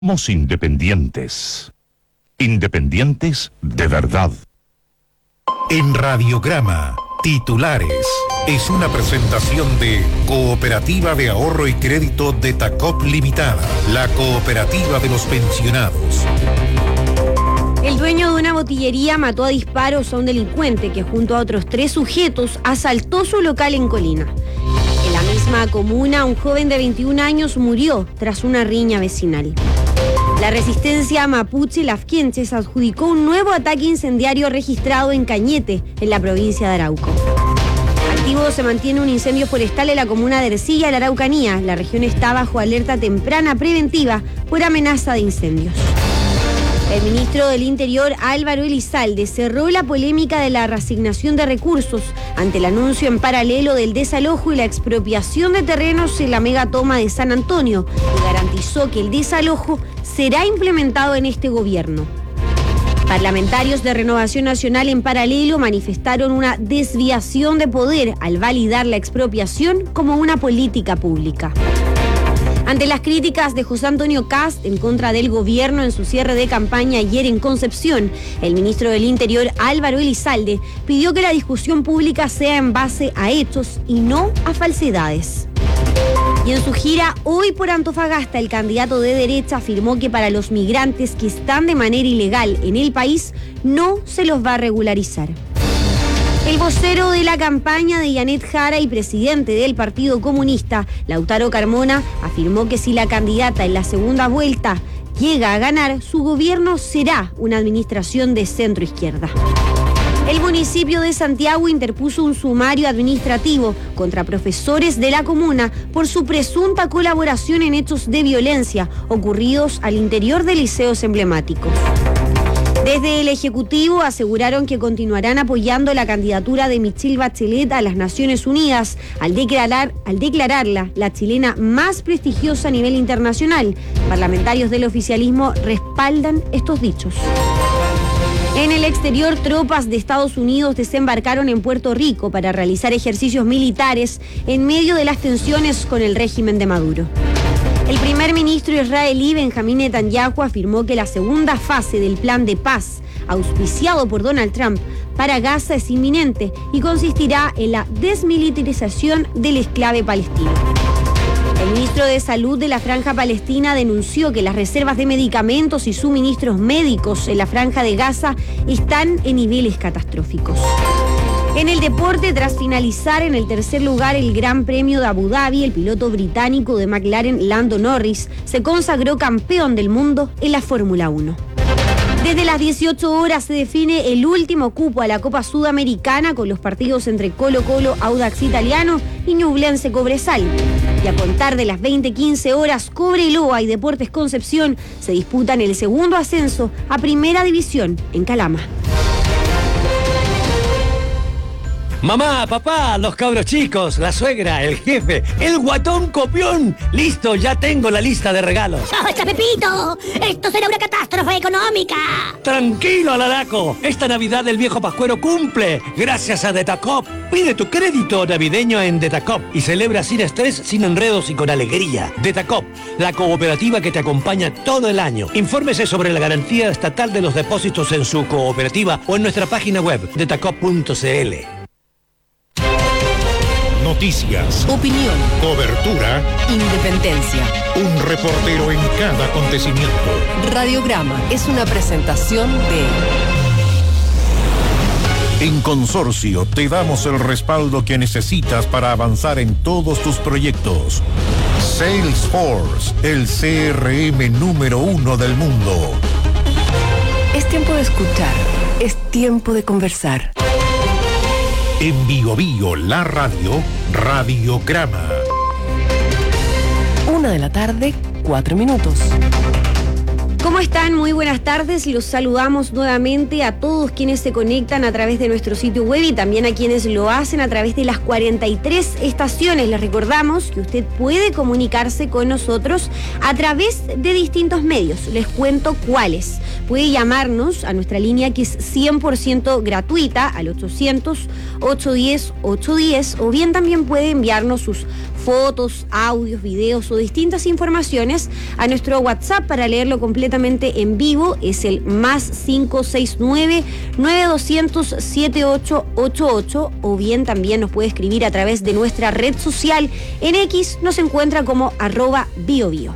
Somos independientes. Independientes de verdad. En Radiograma, titulares. Es una presentación de Cooperativa de Ahorro y Crédito de Tacop Limitada, la cooperativa de los pensionados. El dueño de una botillería mató a disparos a un delincuente que junto a otros 3 sujetos asaltó su local en Colina. En la misma comuna, un joven de 21 años murió tras una riña vecinal. La resistencia mapuche Lafkenche adjudicó un nuevo ataque incendiario registrado en Cañete, en la provincia de Arauco. Activo se mantiene un incendio forestal en la comuna de Ercilla, en la Araucanía. La región está bajo alerta temprana preventiva por amenaza de incendios. El ministro del Interior, Álvaro Elizalde, cerró la polémica de la reasignación de recursos ante el anuncio en paralelo del desalojo y la expropiación de terrenos en la megatoma de San Antonio y garantizó que el desalojo será implementado en este gobierno. Parlamentarios de Renovación Nacional en paralelo manifestaron una desviación de poder al validar la expropiación como una política pública. Ante las críticas de José Antonio Kast en contra del gobierno en su cierre de campaña ayer en Concepción, el ministro del Interior, Álvaro Elizalde, pidió que la discusión pública sea en base a hechos y no a falsedades. Y en su gira hoy por Antofagasta, el candidato de derecha afirmó que para los migrantes que están de manera ilegal en el país no se los va a regularizar. El vocero de la campaña de Janet Jara y presidente del Partido Comunista, Lautaro Carmona, afirmó que si la candidata en la segunda vuelta llega a ganar, su gobierno será una administración de centro-izquierda. El municipio de Santiago interpuso un sumario administrativo contra profesores de la comuna por su presunta colaboración en hechos de violencia ocurridos al interior de liceos emblemáticos. Desde el Ejecutivo aseguraron que continuarán apoyando la candidatura de Michelle Bachelet a las Naciones Unidas al declararla la chilena más prestigiosa a nivel internacional. Parlamentarios del oficialismo respaldan estos dichos. En el exterior, tropas de Estados Unidos desembarcaron en Puerto Rico para realizar ejercicios militares en medio de las tensiones con el régimen de Maduro. El primer ministro israelí Benjamín Netanyahu afirmó que la segunda fase del plan de paz, auspiciado por Donald Trump, para Gaza es inminente y consistirá en la desmilitarización del enclave palestino. El ministro de Salud de la Franja Palestina denunció que las reservas de medicamentos y suministros médicos en la Franja de Gaza están en niveles catastróficos. En el deporte, tras finalizar en el tercer lugar el Gran Premio de Abu Dhabi, el piloto británico de McLaren, Lando Norris, se consagró campeón del mundo en la Fórmula 1. Desde las 18 horas se define el último cupo a la Copa Sudamericana con los partidos entre Colo-Colo, Audax Italiano y Ñublense Cobresal. Y a contar de las 20:15 horas, Cobreloa y Deportes Concepción se disputan el segundo ascenso a Primera División en Calama. Mamá, papá, los cabros chicos, la suegra, el jefe, el guatón copión. Listo, ya tengo la lista de regalos. ¡Basta, Pepito! ¡Esto será una catástrofe económica! Tranquilo, Alaraco. Esta Navidad el viejo Pascuero cumple, gracias a Detacop. Pide tu crédito navideño en Detacop y celebra sin estrés, sin enredos y con alegría. Detacop, la cooperativa que te acompaña todo el año. Infórmese sobre la garantía estatal de los depósitos en su cooperativa o en nuestra página web, detacop.cl. Noticias, opinión, cobertura, independencia. Un reportero en cada acontecimiento. Radiograma es una presentación de... En Consorcio te damos el respaldo que necesitas para avanzar en todos tus proyectos. Salesforce, el CRM número 1 del mundo. Es tiempo de escuchar, es tiempo de conversar. En Bio Bio, la radio, ¿Cómo están? Muy buenas tardes. Los saludamos nuevamente a todos quienes se conectan a través de nuestro sitio web y también a quienes lo hacen a través de las 43 estaciones. Les recordamos que usted puede comunicarse con nosotros a través de distintos medios. Les cuento cuáles. Puede llamarnos a nuestra línea que es 100% gratuita al 800-810-810 o bien también puede enviarnos sus fotos, audios, videos o distintas informaciones a nuestro WhatsApp para leerlo completamente en vivo. Es el +569 9200 7888 o bien también nos puede escribir a través de nuestra red social. En X nos encuentra como @biobio.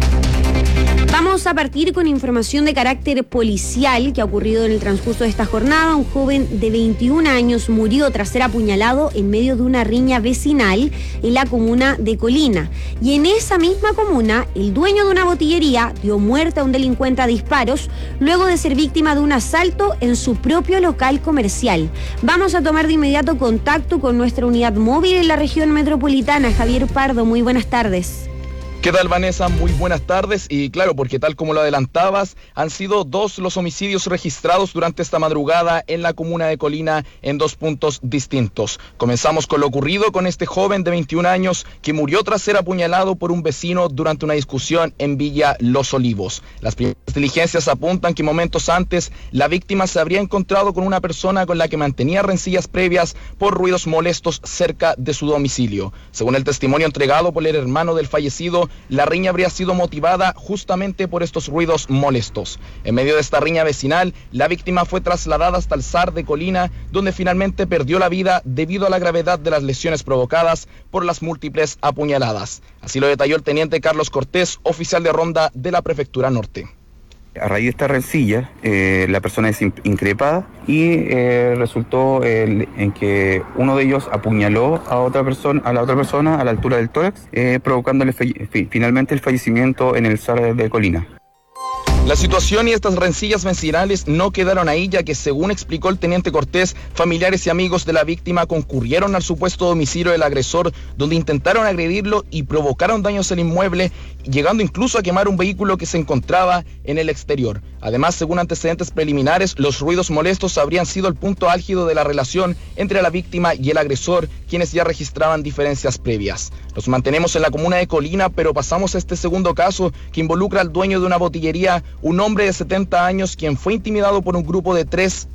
Vamos a partir con información de carácter policial que ha ocurrido en el transcurso de esta jornada. Un joven de 21 años murió tras ser apuñalado en medio de una riña vecinal en la comuna de Colina. Y en esa misma comuna, el dueño de una botillería dio muerte a un delincuente a disparos luego de ser víctima de un asalto en su propio local comercial. Vamos a tomar de inmediato contacto con nuestra unidad móvil en la región metropolitana. Javier Pardo, muy buenas tardes. ¿Qué tal, Vanessa? Muy buenas tardes. Y claro, porque tal como lo adelantabas, han sido 2 los homicidios registrados durante esta madrugada en la comuna de Colina en 2 puntos distintos. Comenzamos con lo ocurrido con este joven de 21 años que murió tras ser apuñalado por un vecino durante una discusión en Villa Los Olivos. Las primeras diligencias apuntan que momentos antes la víctima se habría encontrado con una persona con la que mantenía rencillas previas por ruidos molestos cerca de su domicilio. Según el testimonio entregado por el hermano del fallecido, la riña habría sido motivada justamente por estos ruidos molestos. En medio de esta riña vecinal, la víctima fue trasladada hasta el SAR de Colina, donde finalmente perdió la vida debido a la gravedad de las lesiones provocadas por las múltiples apuñaladas. Así lo detalló el teniente Carlos Cortés, oficial de ronda de la Prefectura Norte. A raíz de esta rencilla, la persona es increpada y resultó en que uno de ellos apuñaló a la otra persona a la altura del tórax, provocándole finalmente el fallecimiento en el SAR de Colina. La situación y estas rencillas vecinales no quedaron ahí, ya que según explicó el teniente Cortés, familiares y amigos de la víctima concurrieron al supuesto domicilio del agresor, donde intentaron agredirlo y provocaron daños al inmueble, llegando incluso a quemar un vehículo que se encontraba en el exterior. Además, según antecedentes preliminares, los ruidos molestos habrían sido el punto álgido de la relación entre la víctima y el agresor, quienes ya registraban diferencias previas. Nos mantenemos en la comuna de Colina, pero pasamos a este segundo caso que involucra al dueño de una botillería, un hombre de 70 años quien fue intimidado por un grupo de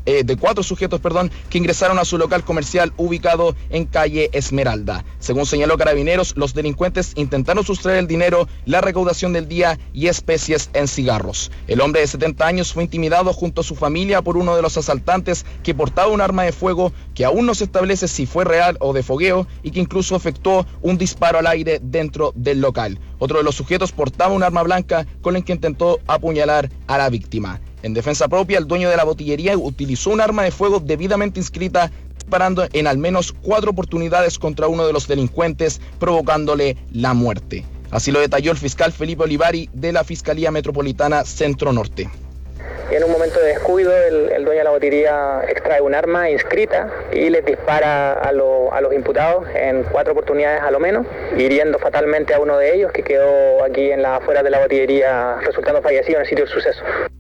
4 sujetos que ingresaron a su local comercial ubicado en calle Esmeralda. Según señaló Carabineros, los delincuentes intentaron sustraer el dinero, la recaudación del día y especies en cigarros. El hombre de 70 años fue intimidado junto a su familia por uno de los asaltantes que portaba un arma de fuego que aún no se establece si fue real o de fogueo y que incluso efectuó un disparo al aire dentro del local. Otro de los sujetos portaba un arma blanca con el que intentó apuñalar a la víctima. En defensa propia, el dueño de la botillería utilizó un arma de fuego debidamente inscrita, disparando en al menos 4 oportunidades contra uno de los delincuentes, provocándole la muerte. Así lo detalló el fiscal Felipe Olivari de la Fiscalía Metropolitana Centro Norte. En un momento de descuido, el dueño de la botillería extrae un arma inscrita y les dispara a los imputados en 4 oportunidades a lo menos, hiriendo fatalmente a uno de ellos que quedó aquí en la afuera de la botillería, resultando fallecido en el sitio del suceso.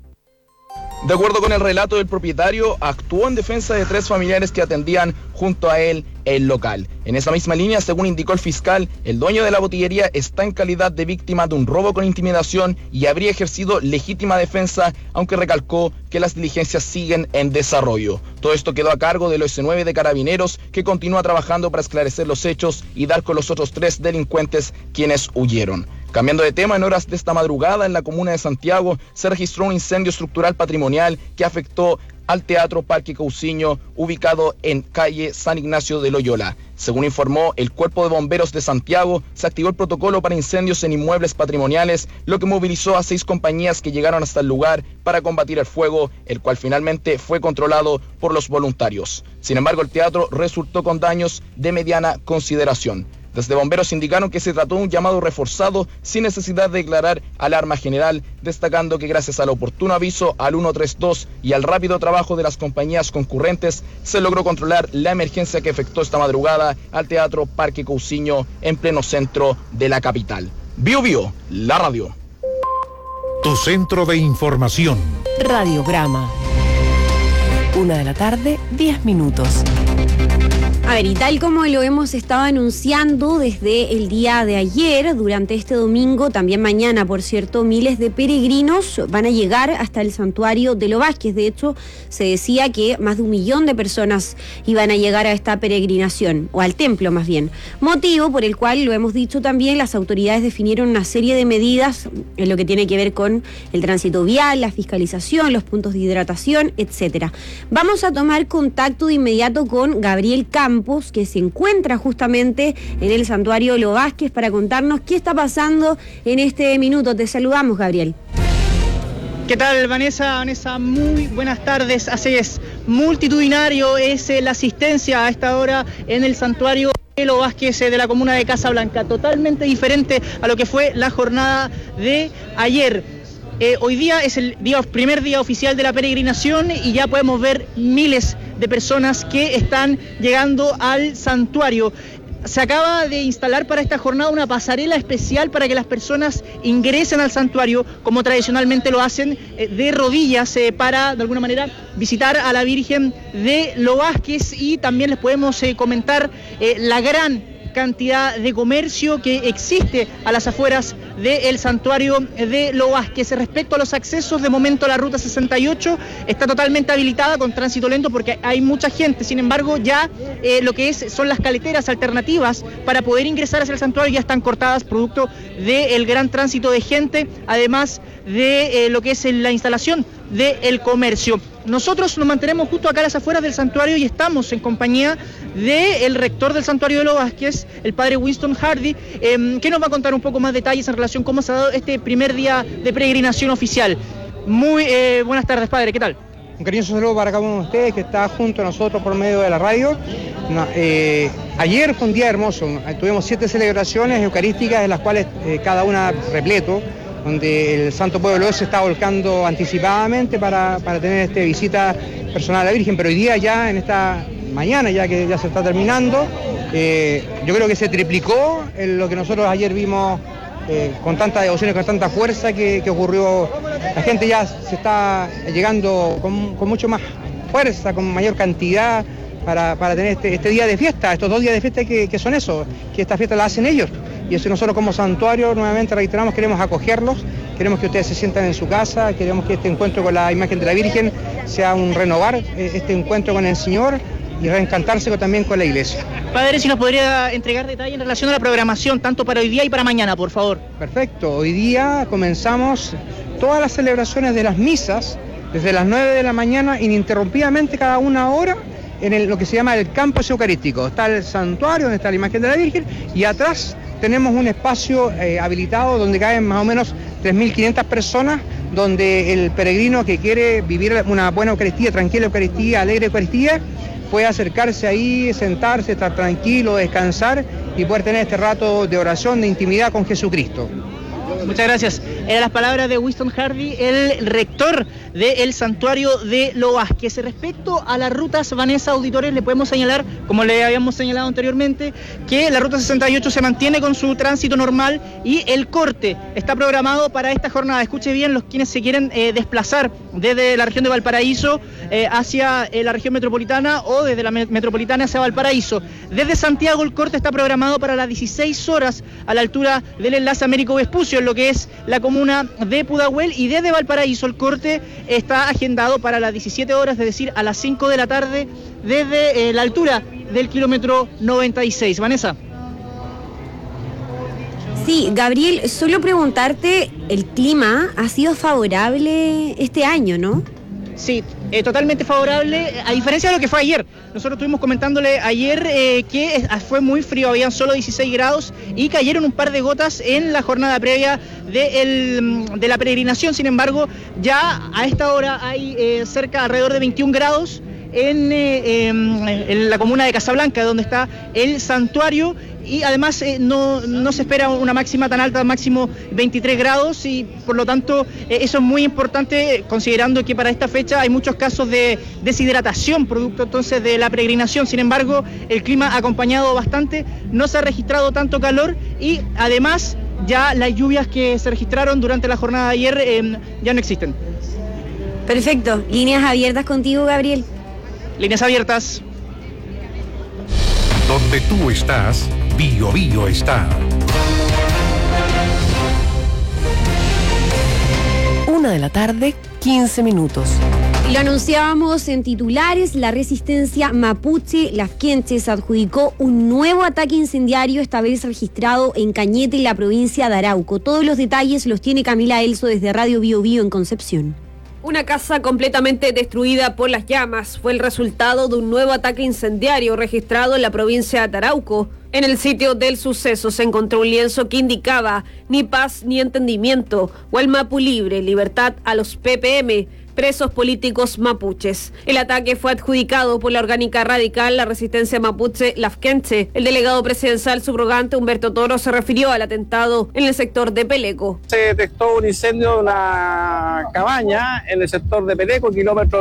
De acuerdo con el relato del propietario, actuó en defensa de 3 familiares que atendían junto a él el local. En esa misma línea, según indicó el fiscal, el dueño de la botillería está en calidad de víctima de un robo con intimidación y habría ejercido legítima defensa, aunque recalcó que las diligencias siguen en desarrollo. Todo esto quedó a cargo del OS9 de Carabineros, que continúa trabajando para esclarecer los hechos y dar con los otros 3 delincuentes quienes huyeron. Cambiando de tema, en horas de esta madrugada en la comuna de Santiago se registró un incendio estructural patrimonial que afectó al Teatro Parque Cousiño, ubicado en calle San Ignacio de Loyola. Según informó el Cuerpo de Bomberos de Santiago, se activó el protocolo para incendios en inmuebles patrimoniales, lo que movilizó a 6 compañías que llegaron hasta el lugar para combatir el fuego, el cual finalmente fue controlado por los voluntarios. Sin embargo, el teatro resultó con daños de mediana consideración. Desde bomberos indicaron que se trató de un llamado reforzado sin necesidad de declarar alarma general, destacando que gracias al oportuno aviso al 132 y al rápido trabajo de las compañías concurrentes, se logró controlar la emergencia que afectó esta madrugada al Teatro Parque Cousiño en pleno centro de la capital. Bio, la radio. tu centro de información. Radiograma. 1:10 p.m. A ver, y tal como lo hemos estado anunciando desde el día de ayer, durante este domingo, también mañana, por cierto, miles de peregrinos van a llegar hasta el santuario de Lo Vázquez. De hecho, se decía que más de 1 millón de personas iban a llegar a esta peregrinación, o al templo más bien. Motivo por el cual, lo hemos dicho también, las autoridades definieron una serie de medidas en lo que tiene que ver con el tránsito vial, la fiscalización, los puntos de hidratación, etcétera. Vamos a tomar contacto de inmediato con Gabriel Campos, que se encuentra justamente en el santuario Lo Vázquez, para contarnos qué está pasando en este minuto. Te saludamos, Gabriel. ¿Qué tal, Vanessa? Vanessa, muy buenas tardes. Así es, multitudinario es la asistencia a esta hora en el santuario Lo Vázquez de la comuna de Casablanca, totalmente diferente a lo que fue la jornada de ayer. Hoy día es el primer día oficial de la peregrinación y ya podemos ver miles de personas que están llegando al santuario. Se acaba de instalar para esta jornada una pasarela especial para que las personas ingresen al santuario, como tradicionalmente lo hacen, de rodillas, para de alguna manera visitar a la Virgen de Lo Vázquez. Y también les podemos comentar la gran cantidad de comercio que existe a las afueras del santuario de Lo Vázquez. Respecto a los accesos, de momento la ruta 68 está totalmente habilitada con tránsito lento porque hay mucha gente. Sin embargo, ya lo que son las caleteras alternativas para poder ingresar hacia el santuario ya están cortadas, producto del gran tránsito de gente, además de lo que es la instalación del comercio. Nosotros nos mantenemos justo acá a las afueras del santuario y estamos en compañía del rector del santuario de Lo Vázquez, el padre Winston Hardy, que nos va a contar un poco más detalles en relación a cómo se ha dado este primer día de peregrinación oficial. Muy buenas tardes, padre, ¿qué tal? Un cariñoso saludo para cada uno de ustedes que está junto a nosotros por medio de la radio. Ayer fue un día hermoso, tuvimos 7 celebraciones eucarísticas, en las cuales cada una repleto, donde el Santo Pueblo se está volcando anticipadamente para tener visita personal a la Virgen. Pero hoy día, ya en esta mañana, ya que ya se está terminando, yo creo que se triplicó lo que nosotros ayer vimos con tanta devoción y con tanta fuerza que ocurrió. La gente ya se está llegando con mucho más fuerza, con mayor cantidad para tener este día de fiesta, estos 2 días de fiesta que son eso, que esta fiesta la hacen ellos. Y eso nosotros como santuario, nuevamente reiteramos, queremos acogerlos, queremos que ustedes se sientan en su casa, queremos que este encuentro con la imagen de la Virgen sea un renovar este encuentro con el Señor y reencantarse también con la iglesia. Padre, si nos podría entregar detalles en relación a la programación, tanto para hoy día y para mañana, por favor. Perfecto, hoy día comenzamos todas las celebraciones de las misas, desde las 9 de la mañana, ininterrumpidamente cada 1 hora, en lo que se llama el campus eucarístico. Está el santuario, donde está la imagen de la Virgen, y atrás tenemos un espacio habilitado donde caben más o menos 3.500 personas, donde el peregrino que quiere vivir una buena Eucaristía, tranquila Eucaristía, alegre Eucaristía, puede acercarse ahí, sentarse, estar tranquilo, descansar y poder tener este rato de oración, de intimidad con Jesucristo. Muchas gracias. Eran las palabras de Winston Hardy, el rector del santuario de Lo Vázquez. Respecto a las rutas, Vanessa, auditores, le podemos señalar, como le habíamos señalado anteriormente, que la ruta 68 se mantiene con su tránsito normal y el corte está programado para esta jornada. Escuche bien, los quienes se quieren desplazar desde la región de Valparaíso hacia la región metropolitana o desde la metropolitana hacia Valparaíso. Desde Santiago el corte está programado para las 16 horas a la altura del enlace Américo Vespucio, en lo que es la comuna de Pudahuel, y desde Valparaíso el corte está agendado para las 17 horas, es decir, a las 5 de la tarde, desde la altura del kilómetro 96. Vanessa. Sí, Gabriel, solo preguntarte, el clima ha sido favorable este año, ¿no? Sí, totalmente favorable, a diferencia de lo que fue ayer. Nosotros estuvimos comentándole ayer que fue muy frío, habían solo 16 grados y cayeron un par de gotas en la jornada previa de la peregrinación. Sin embargo, ya a esta hora hay alrededor de 21 grados en la comuna de Casablanca, donde está el santuario. Y además no se espera una máxima tan alta, máximo 23 grados, y por lo tanto eso es muy importante, considerando que para esta fecha hay muchos casos de deshidratación producto entonces de la peregrinación. Sin embargo, el clima ha acompañado bastante, no se ha registrado tanto calor y además ya las lluvias que se registraron durante la jornada de ayer ya no existen. Perfecto. Líneas abiertas contigo, Gabriel. Líneas abiertas. Donde tú estás, Bio Bio está. 1:15 p.m. Lo anunciábamos en titulares, la resistencia mapuche Lafkenche se adjudicó un nuevo ataque incendiario, esta vez registrado en Cañete, en la provincia de Arauco. Todos los detalles los tiene Camila Elso desde Radio Bio Bio en Concepción. Una casa completamente destruida por las llamas fue el resultado de un nuevo ataque incendiario registrado en la provincia de Arauco. En el sitio del suceso se encontró un lienzo que indicaba ni paz ni entendimiento, o el Mapu libre, libertad a los PPM, presos políticos mapuches. El ataque fue adjudicado por la orgánica radical La Resistencia Mapuche Lafkenche. El delegado presidencial subrogante Humberto Toro se refirió al atentado en el sector de Peleco. Se detectó un incendio de una cabaña en el sector de Peleco, kilómetro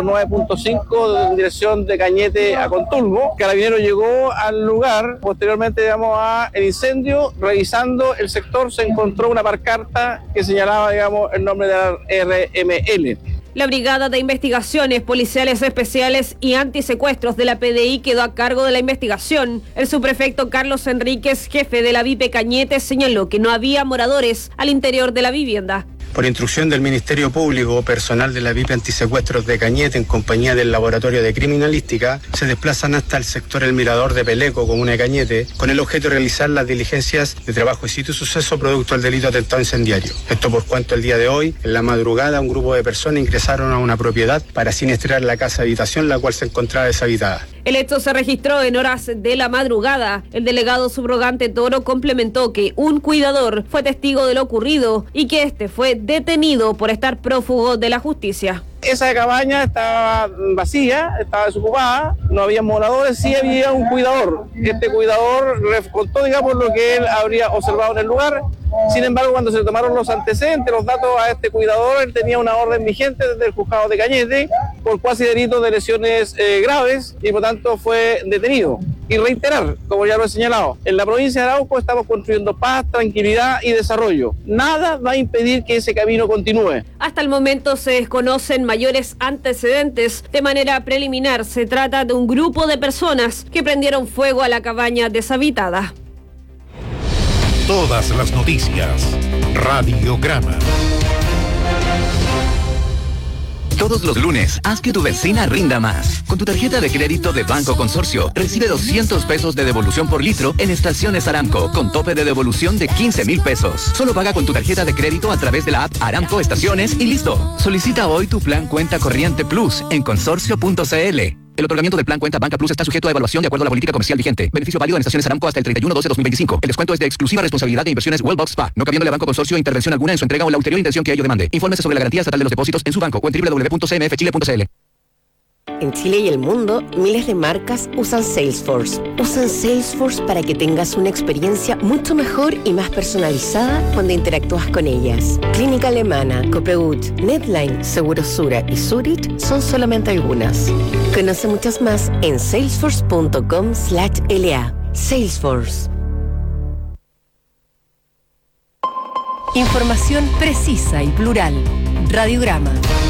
9.5 en dirección de Cañete a Contulmo. Carabinero llegó al lugar, posteriormente el incendio, revisando el sector se encontró una pancarta que señalaba el nombre de la RML. La Brigada de Investigaciones Policiales Especiales y Antisecuestros de la PDI quedó a cargo de la investigación. El subprefecto Carlos Enríquez, jefe de la VIP Cañete, señaló que no había moradores al interior de la vivienda. Por instrucción del Ministerio Público, personal de la VIP Antisecuestros de Cañete, en compañía del Laboratorio de Criminalística, se desplazan hasta el sector El Mirador de Peleco, comuna de Cañete, con el objeto de realizar las diligencias de trabajo y sitio suceso producto del delito de atentado incendiario. Esto por cuanto el día de hoy, en la madrugada, un grupo de personas ingresaron a una propiedad para siniestrar la casa habitación, la cual se encontraba deshabitada. El hecho se registró en horas de la madrugada. El delegado subrogante Toro complementó que un cuidador fue testigo de lo ocurrido y que este fue detenido por estar prófugo de la justicia. Esa cabaña estaba vacía, estaba desocupada, no había moradores, sí había un cuidador. Este cuidador contó, lo que él habría observado en el lugar. Sin embargo, cuando se le tomaron los antecedentes, los datos a este cuidador, él tenía una orden vigente desde el juzgado de Cañete por cuasi delito de lesiones graves y por tanto fue detenido. Y reiterar, como ya lo he señalado, en la provincia de Arauco estamos construyendo paz, tranquilidad y desarrollo. Nada va a impedir que ese camino continúe. Hasta el momento se desconocen mayores antecedentes. De manera preliminar, se trata de un grupo de personas que prendieron fuego a la cabaña deshabitada. Todas las noticias. Radiograma. Todos los lunes, haz que tu benzina rinda más. Con tu tarjeta de crédito de Banco Consorcio, recibe 200 pesos de devolución por litro en estaciones Aramco, con tope de devolución de 15,000 pesos. Solo paga con tu tarjeta de crédito a través de la app Aramco Estaciones y listo. Solicita hoy tu plan Cuenta Corriente Plus en consorcio.cl. El otorgamiento del plan Cuenta Banca Plus está sujeto a evaluación de acuerdo a la política comercial vigente. Beneficio válido en estaciones Aramco hasta el 31/12/2025. El descuento es de exclusiva responsabilidad de Inversiones Wellbox Spa, no cabiéndole a Banco Consorcio intervención alguna en su entrega o en la ulterior intención que ello demande. Infórmese sobre la garantía estatal de los depósitos en su banco o en www.cmfchile.cl. En Chile y el mundo, miles de marcas usan Salesforce. Usan Salesforce para que tengas una experiencia mucho mejor y más personalizada cuando interactúas con ellas. Clínica Alemana, Copeut, Netline, Segurosura y Zurich son solamente algunas. Conoce muchas más en salesforce.com/LA. Salesforce. Información precisa y plural. Radiograma.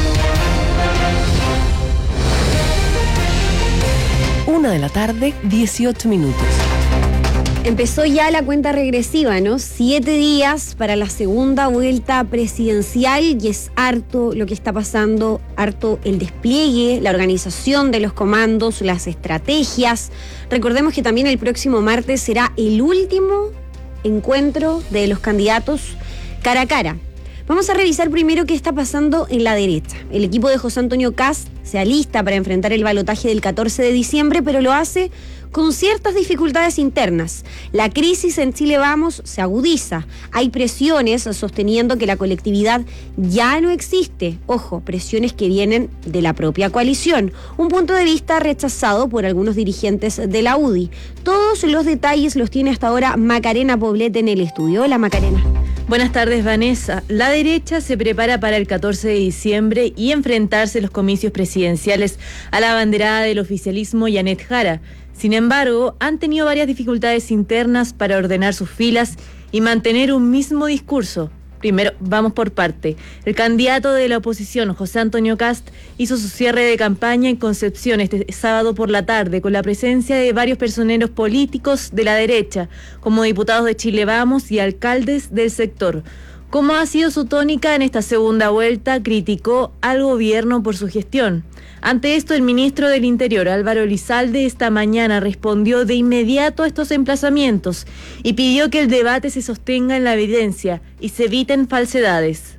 1:18 p.m. Empezó ya la cuenta regresiva, ¿no? 7 días para la segunda vuelta presidencial y es harto lo que está pasando, harto el despliegue, la organización de los comandos, las estrategias. Recordemos que también el próximo martes será el último encuentro de los candidatos cara a cara. Vamos a revisar primero qué está pasando en la derecha. El equipo de José Antonio Kast se alista para enfrentar el balotaje del 14 de diciembre, pero lo hace con ciertas dificultades internas. La crisis en Chile Vamos se agudiza. Hay presiones sosteniendo que la colectividad ya no existe. Ojo, presiones que vienen de la propia coalición. Un punto de vista rechazado por algunos dirigentes de la UDI. Todos los detalles los tiene hasta ahora Macarena Poblete en el estudio. Hola, Macarena. Buenas tardes, Vanessa. La derecha se prepara para el 14 de diciembre y enfrentarse en los comicios presidenciales a la abanderada del oficialismo, Yanet Jara. Sin embargo, han tenido varias dificultades internas para ordenar sus filas y mantener un mismo discurso. Primero, vamos por parte. El candidato de la oposición, José Antonio Kast, hizo su cierre de campaña en Concepción este sábado por la tarde, con la presencia de varios personeros políticos de la derecha, como diputados de Chile Vamos y alcaldes del sector. Como ha sido su tónica en esta segunda vuelta, criticó al gobierno por su gestión. Ante esto, el ministro del Interior, Álvaro Elizalde, esta mañana respondió de inmediato a estos emplazamientos y pidió que el debate se sostenga en la evidencia y se eviten falsedades.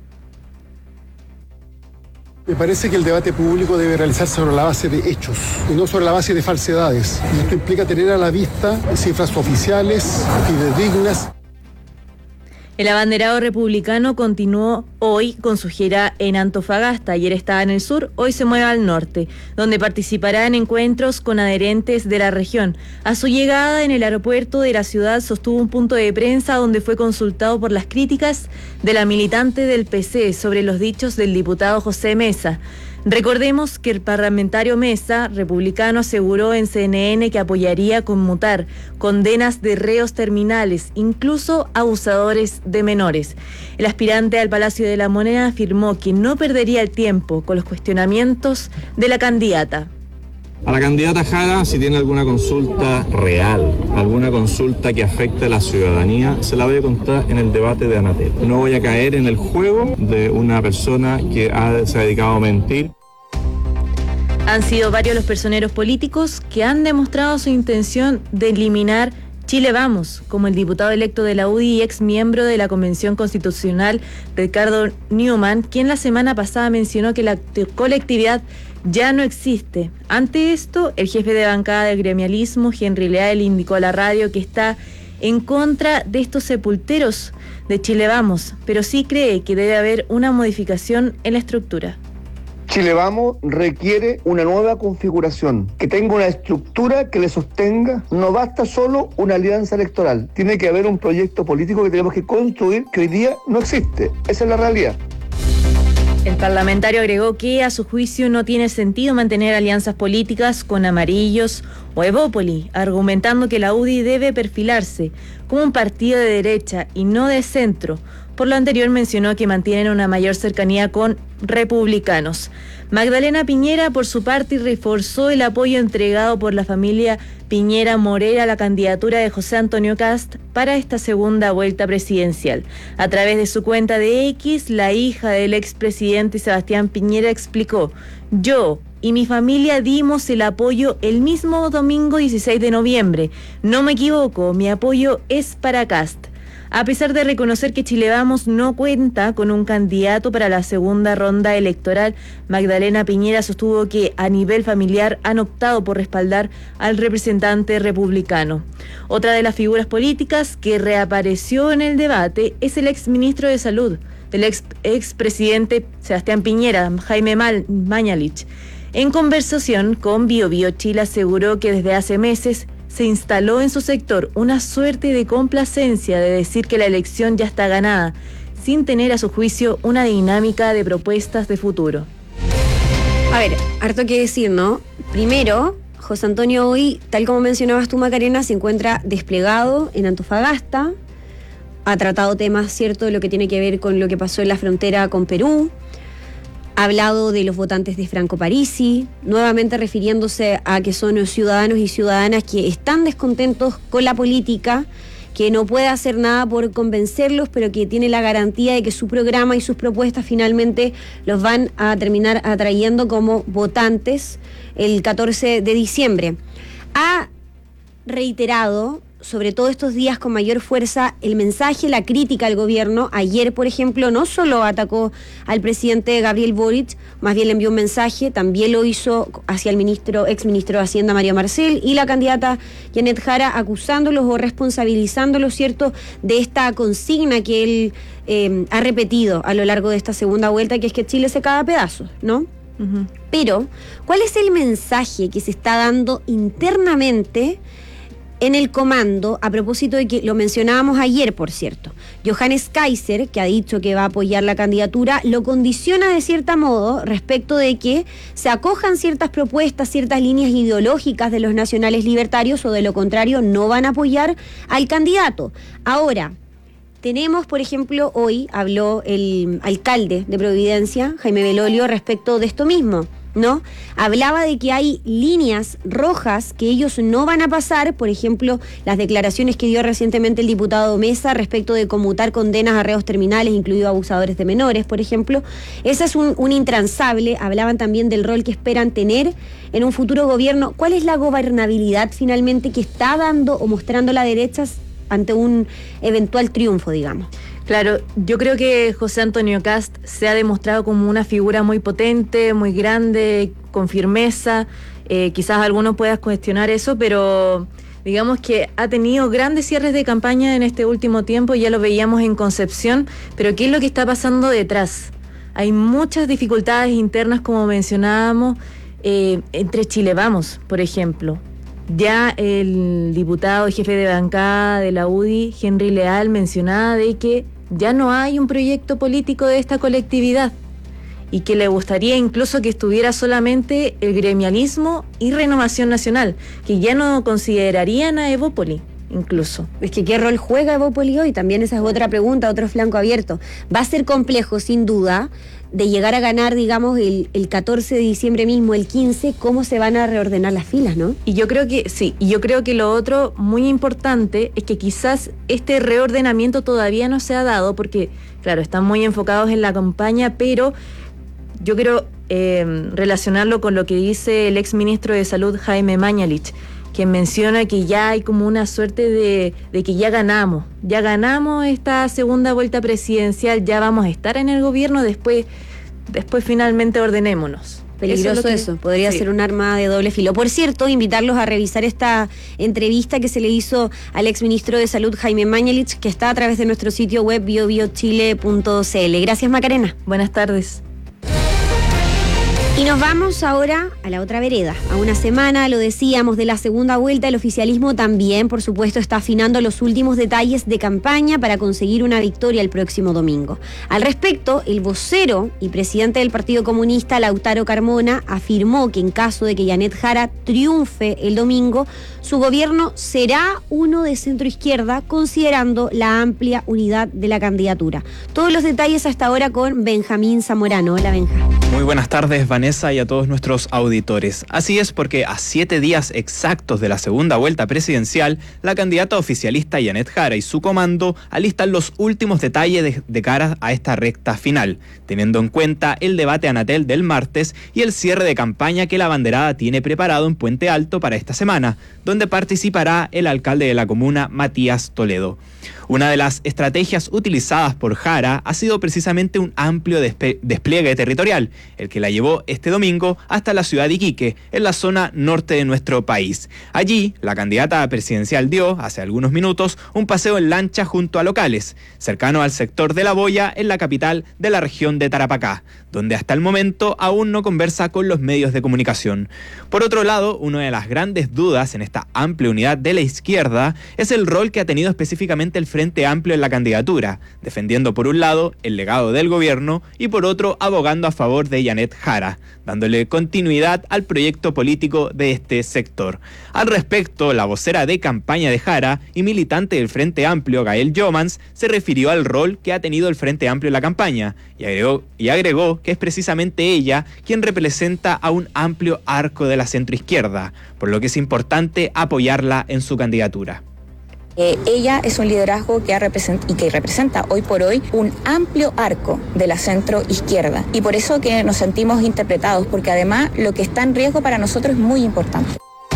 Me parece que el debate público debe realizarse sobre la base de hechos y no sobre la base de falsedades. Y esto implica tener a la vista cifras oficiales, fidedignas. El abanderado republicano continuó hoy con su gira en Antofagasta. Ayer estaba en el sur, hoy se mueve al norte, donde participará en encuentros con adherentes de la región. A su llegada en el aeropuerto de la ciudad sostuvo un punto de prensa donde fue consultado por las críticas de la militante del PC sobre los dichos del diputado José Mesa. Recordemos que el parlamentario Mesa, republicano, aseguró en CNN que apoyaría conmutar condenas de reos terminales, incluso abusadores de menores. El aspirante al Palacio de la Moneda afirmó que no perdería el tiempo con los cuestionamientos de la candidata. A la candidata Jara, si tiene alguna consulta real, alguna consulta que afecte a la ciudadanía, se la voy a contar en el debate de Anatel. No voy a caer en el juego de una persona que se ha dedicado a mentir. Han sido varios los personeros políticos que han demostrado su intención de eliminar Chile Vamos, como el diputado electo de la UDI y ex miembro de la Convención Constitucional, Ricardo Newman, quien la semana pasada mencionó que la colectividad ya no existe. Ante esto, el jefe de bancada del gremialismo, Henry Leal, indicó a la radio que está en contra de estos sepulteros de Chile Vamos, pero sí cree que debe haber una modificación en la estructura. Chile Vamos requiere una nueva configuración, que tenga una estructura que le sostenga. No basta solo una alianza electoral, tiene que haber un proyecto político que tenemos que construir, que hoy día no existe. Esa es la realidad. El parlamentario agregó que, a su juicio, no tiene sentido mantener alianzas políticas con Amarillos o Evópoli, argumentando que la UDI debe perfilarse como un partido de derecha y no de centro. Por lo anterior, mencionó que mantienen una mayor cercanía con republicanos. Magdalena Piñera, por su parte, reforzó el apoyo entregado por la familia Piñera Morera a la candidatura de José Antonio Kast para esta segunda vuelta presidencial. A través de su cuenta de X, la hija del expresidente Sebastián Piñera explicó: "Yo y mi familia dimos el apoyo el mismo domingo 16 de noviembre. No me equivoco, mi apoyo es para Kast". A pesar de reconocer que Chile Vamos no cuenta con un candidato para la segunda ronda electoral, Magdalena Piñera sostuvo que a nivel familiar han optado por respaldar al representante republicano. Otra de las figuras políticas que reapareció en el debate es el exministro de Salud, del expresidente Sebastián Piñera, Jaime Mañalich. En conversación con Bio Bio Chile aseguró que desde hace meses se instaló en su sector una suerte de complacencia de decir que la elección ya está ganada, sin tener a su juicio una dinámica de propuestas de futuro. A ver, harto que decir, ¿no? Primero, José Antonio hoy, tal como mencionabas tú, Macarena, se encuentra desplegado en Antofagasta, ha tratado temas, ¿cierto?, de lo que tiene que ver con lo que pasó en la frontera con Perú. Ha hablado de los votantes de Franco Parisi, nuevamente refiriéndose a que son los ciudadanos y ciudadanas que están descontentos con la política, que no puede hacer nada por convencerlos, pero que tiene la garantía de que su programa y sus propuestas finalmente los van a terminar atrayendo como votantes el 14 de diciembre. Ha reiterado, sobre todo estos días con mayor fuerza, el mensaje, la crítica al gobierno. Ayer, por ejemplo, no solo atacó al presidente Gabriel Boric, más bien le envió un mensaje, también lo hizo hacia el exministro de Hacienda Mario Marcel y la candidata Janet Jara, acusándolos o responsabilizándolos, ¿cierto?, de esta consigna que él ha repetido a lo largo de esta segunda vuelta, que es que Chile se cae a pedazos, ¿no? Uh-huh. Pero, ¿cuál es el mensaje que se está dando internamente en el comando, a propósito de que lo mencionábamos ayer, por cierto. Johannes Kaiser, que ha dicho que va a apoyar la candidatura, lo condiciona de cierto modo respecto de que se acojan ciertas propuestas, ciertas líneas ideológicas de los nacionales libertarios, o de lo contrario no van a apoyar al candidato. Ahora, tenemos, por ejemplo, hoy habló el alcalde de Providencia, Jaime Belolio, respecto de esto mismo, ¿no? Hablaba de que hay líneas rojas que ellos no van a pasar, por ejemplo, las declaraciones que dio recientemente el diputado Mesa respecto de conmutar condenas a reos terminales, incluidos abusadores de menores, por ejemplo. Ese es un intransable. Hablaban también del rol que esperan tener en un futuro gobierno. ¿Cuál es la gobernabilidad finalmente que está dando o mostrando la derecha ante un eventual triunfo, digamos? Claro, yo creo que José Antonio Kast se ha demostrado como una figura muy potente, muy grande, con firmeza. Quizás algunos puedan cuestionar eso, pero digamos que ha tenido grandes cierres de campaña en este último tiempo, ya lo veíamos en Concepción, pero ¿qué es lo que está pasando detrás? Hay muchas dificultades internas, como mencionábamos, entre Chile Vamos, por ejemplo. Ya el diputado y jefe de bancada de la UDI, Henry Leal, mencionaba de que ya no hay un proyecto político de esta colectividad y que le gustaría incluso que estuviera solamente el gremialismo y Renovación Nacional, que ya no considerarían a Evópoli incluso. Es que ¿qué rol juega Evópoli hoy? También esa es otra pregunta, otro flanco abierto. Va a ser complejo, sin duda, de llegar a ganar, digamos, el 14 de diciembre mismo, el 15, cómo se van a reordenar las filas, ¿no? Y yo creo que sí, y yo creo que lo otro muy importante es que quizás este reordenamiento todavía no se ha dado, porque, claro, están muy enfocados en la campaña, pero yo quiero relacionarlo con lo que dice el exministro de Salud, Jaime Mañalich, quien menciona que ya hay como una suerte de que ya ganamos esta segunda vuelta presidencial, ya vamos a estar en el gobierno, después finalmente ordenémonos. Peligroso eso, podría ser un arma de doble filo. Por cierto, invitarlos a revisar esta entrevista que se le hizo al exministro de Salud, Jaime Mañalich, que está a través de nuestro sitio web biobiochile.cl. Gracias, Macarena. Buenas tardes. Y nos vamos ahora a la otra vereda. A una semana, lo decíamos, de la segunda vuelta, el oficialismo también, por supuesto, está afinando los últimos detalles de campaña para conseguir una victoria el próximo domingo. Al respecto, el vocero y presidente del Partido Comunista, Lautaro Carmona, afirmó que en caso de que Janet Jara triunfe el domingo, su gobierno será uno de centro-izquierda, considerando la amplia unidad de la candidatura. Todos los detalles hasta ahora con Benjamín Zamorano. Hola, Benja. Muy buenas tardes, Vanessa, y a todos nuestros auditores. Así es, porque a 7 días exactos de la segunda vuelta presidencial, la candidata oficialista Janet Jara y su comando alistan los últimos detalles de cara a esta recta final, teniendo en cuenta el debate Anatel del martes y el cierre de campaña que la abanderada tiene preparado en Puente Alto para esta semana, donde participará el alcalde de la comuna, Matías Toledo. Una de las estrategias utilizadas por Jara ha sido precisamente un amplio despliegue territorial, el que la llevó este domingo hasta la ciudad de Iquique, en la zona norte de nuestro país. Allí, la candidata presidencial dio, hace algunos minutos, un paseo en lancha junto a locales, cercano al sector de La Boya, en la capital de la región de Tarapacá, donde hasta el momento aún no conversa con los medios de comunicación. Por otro lado, una de las grandes dudas en esta amplia unidad de la izquierda es el rol que ha tenido específicamente el Frente Amplio en la candidatura, defendiendo por un lado el legado del gobierno y por otro abogando a favor de Janet Jara, dándole continuidad al proyecto político de este sector. Al respecto, la vocera de campaña de Jara y militante del Frente Amplio, Gael Jomans, se refirió al rol que ha tenido el Frente Amplio en la campaña y agregó que es precisamente ella quien representa a un amplio arco de la centroizquierda, por lo que es importante apoyarla en su candidatura. Ella es un liderazgo que representa hoy por hoy un amplio arco de la centro izquierda, y por eso que nos sentimos interpretados, porque además lo que está en riesgo para nosotros es muy importante.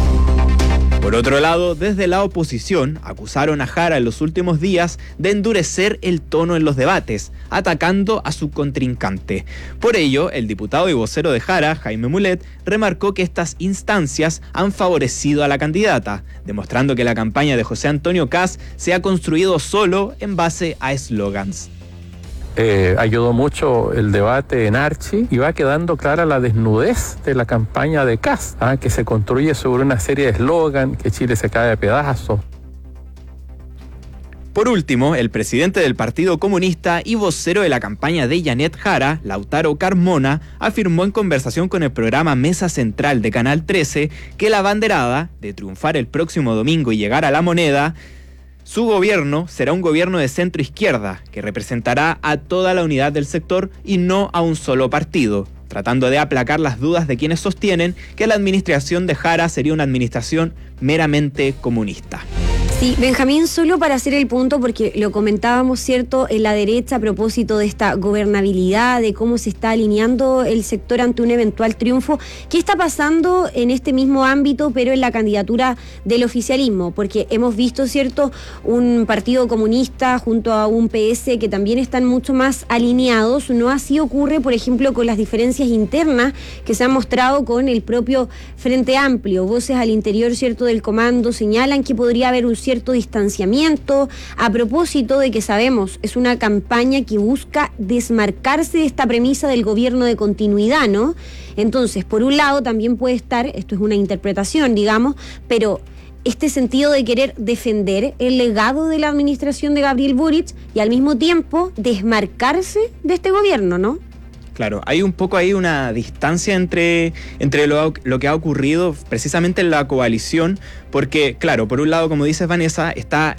Por otro lado, desde la oposición acusaron a Jara en los últimos días de endurecer el tono en los debates, atacando a su contrincante. Por ello, el diputado y vocero de Jara, Jaime Mulet, remarcó que estas instancias han favorecido a la candidata, demostrando que la campaña de José Antonio Kast se ha construido solo en base a eslogans. ayudó mucho el debate en Archi y va quedando clara la desnudez de la campaña de Kast, que se construye sobre una serie de eslogan, que Chile se cae a pedazos. Por último, el presidente del Partido Comunista y vocero de la campaña de Janet Jara, Lautaro Carmona, afirmó en conversación con el programa Mesa Central de Canal 13 que la abanderada, de triunfar el próximo domingo y llegar a la moneda, su gobierno será un gobierno de centro-izquierda que representará a toda la unidad del sector y no a un solo partido, tratando de aplacar las dudas de quienes sostienen que la administración de Jara sería una administración meramente comunista. Sí, Benjamín, solo para hacer el punto, porque lo comentábamos, ¿cierto?, en la derecha a propósito de esta gobernabilidad, de cómo se está alineando el sector ante un eventual triunfo. ¿Qué está pasando en este mismo ámbito, pero en la candidatura del oficialismo? Porque hemos visto, ¿cierto?, un partido comunista junto a un PS que también están mucho más alineados. No así ocurre, por ejemplo, con las diferencias internas que se han mostrado con el propio Frente Amplio. Voces al interior, ¿cierto?, del comando señalan que podría haber un cierto distanciamiento a propósito de que sabemos es una campaña que busca desmarcarse de esta premisa del gobierno de continuidad, ¿no? Entonces, por un lado también puede estar, esto es una interpretación, digamos, pero este sentido de querer defender el legado de la administración de Gabriel Boric y al mismo tiempo desmarcarse de este gobierno, ¿no? Claro, hay un poco ahí una distancia entre lo que ha ocurrido precisamente en la coalición, porque, claro, por un lado, como dices, Vanessa, está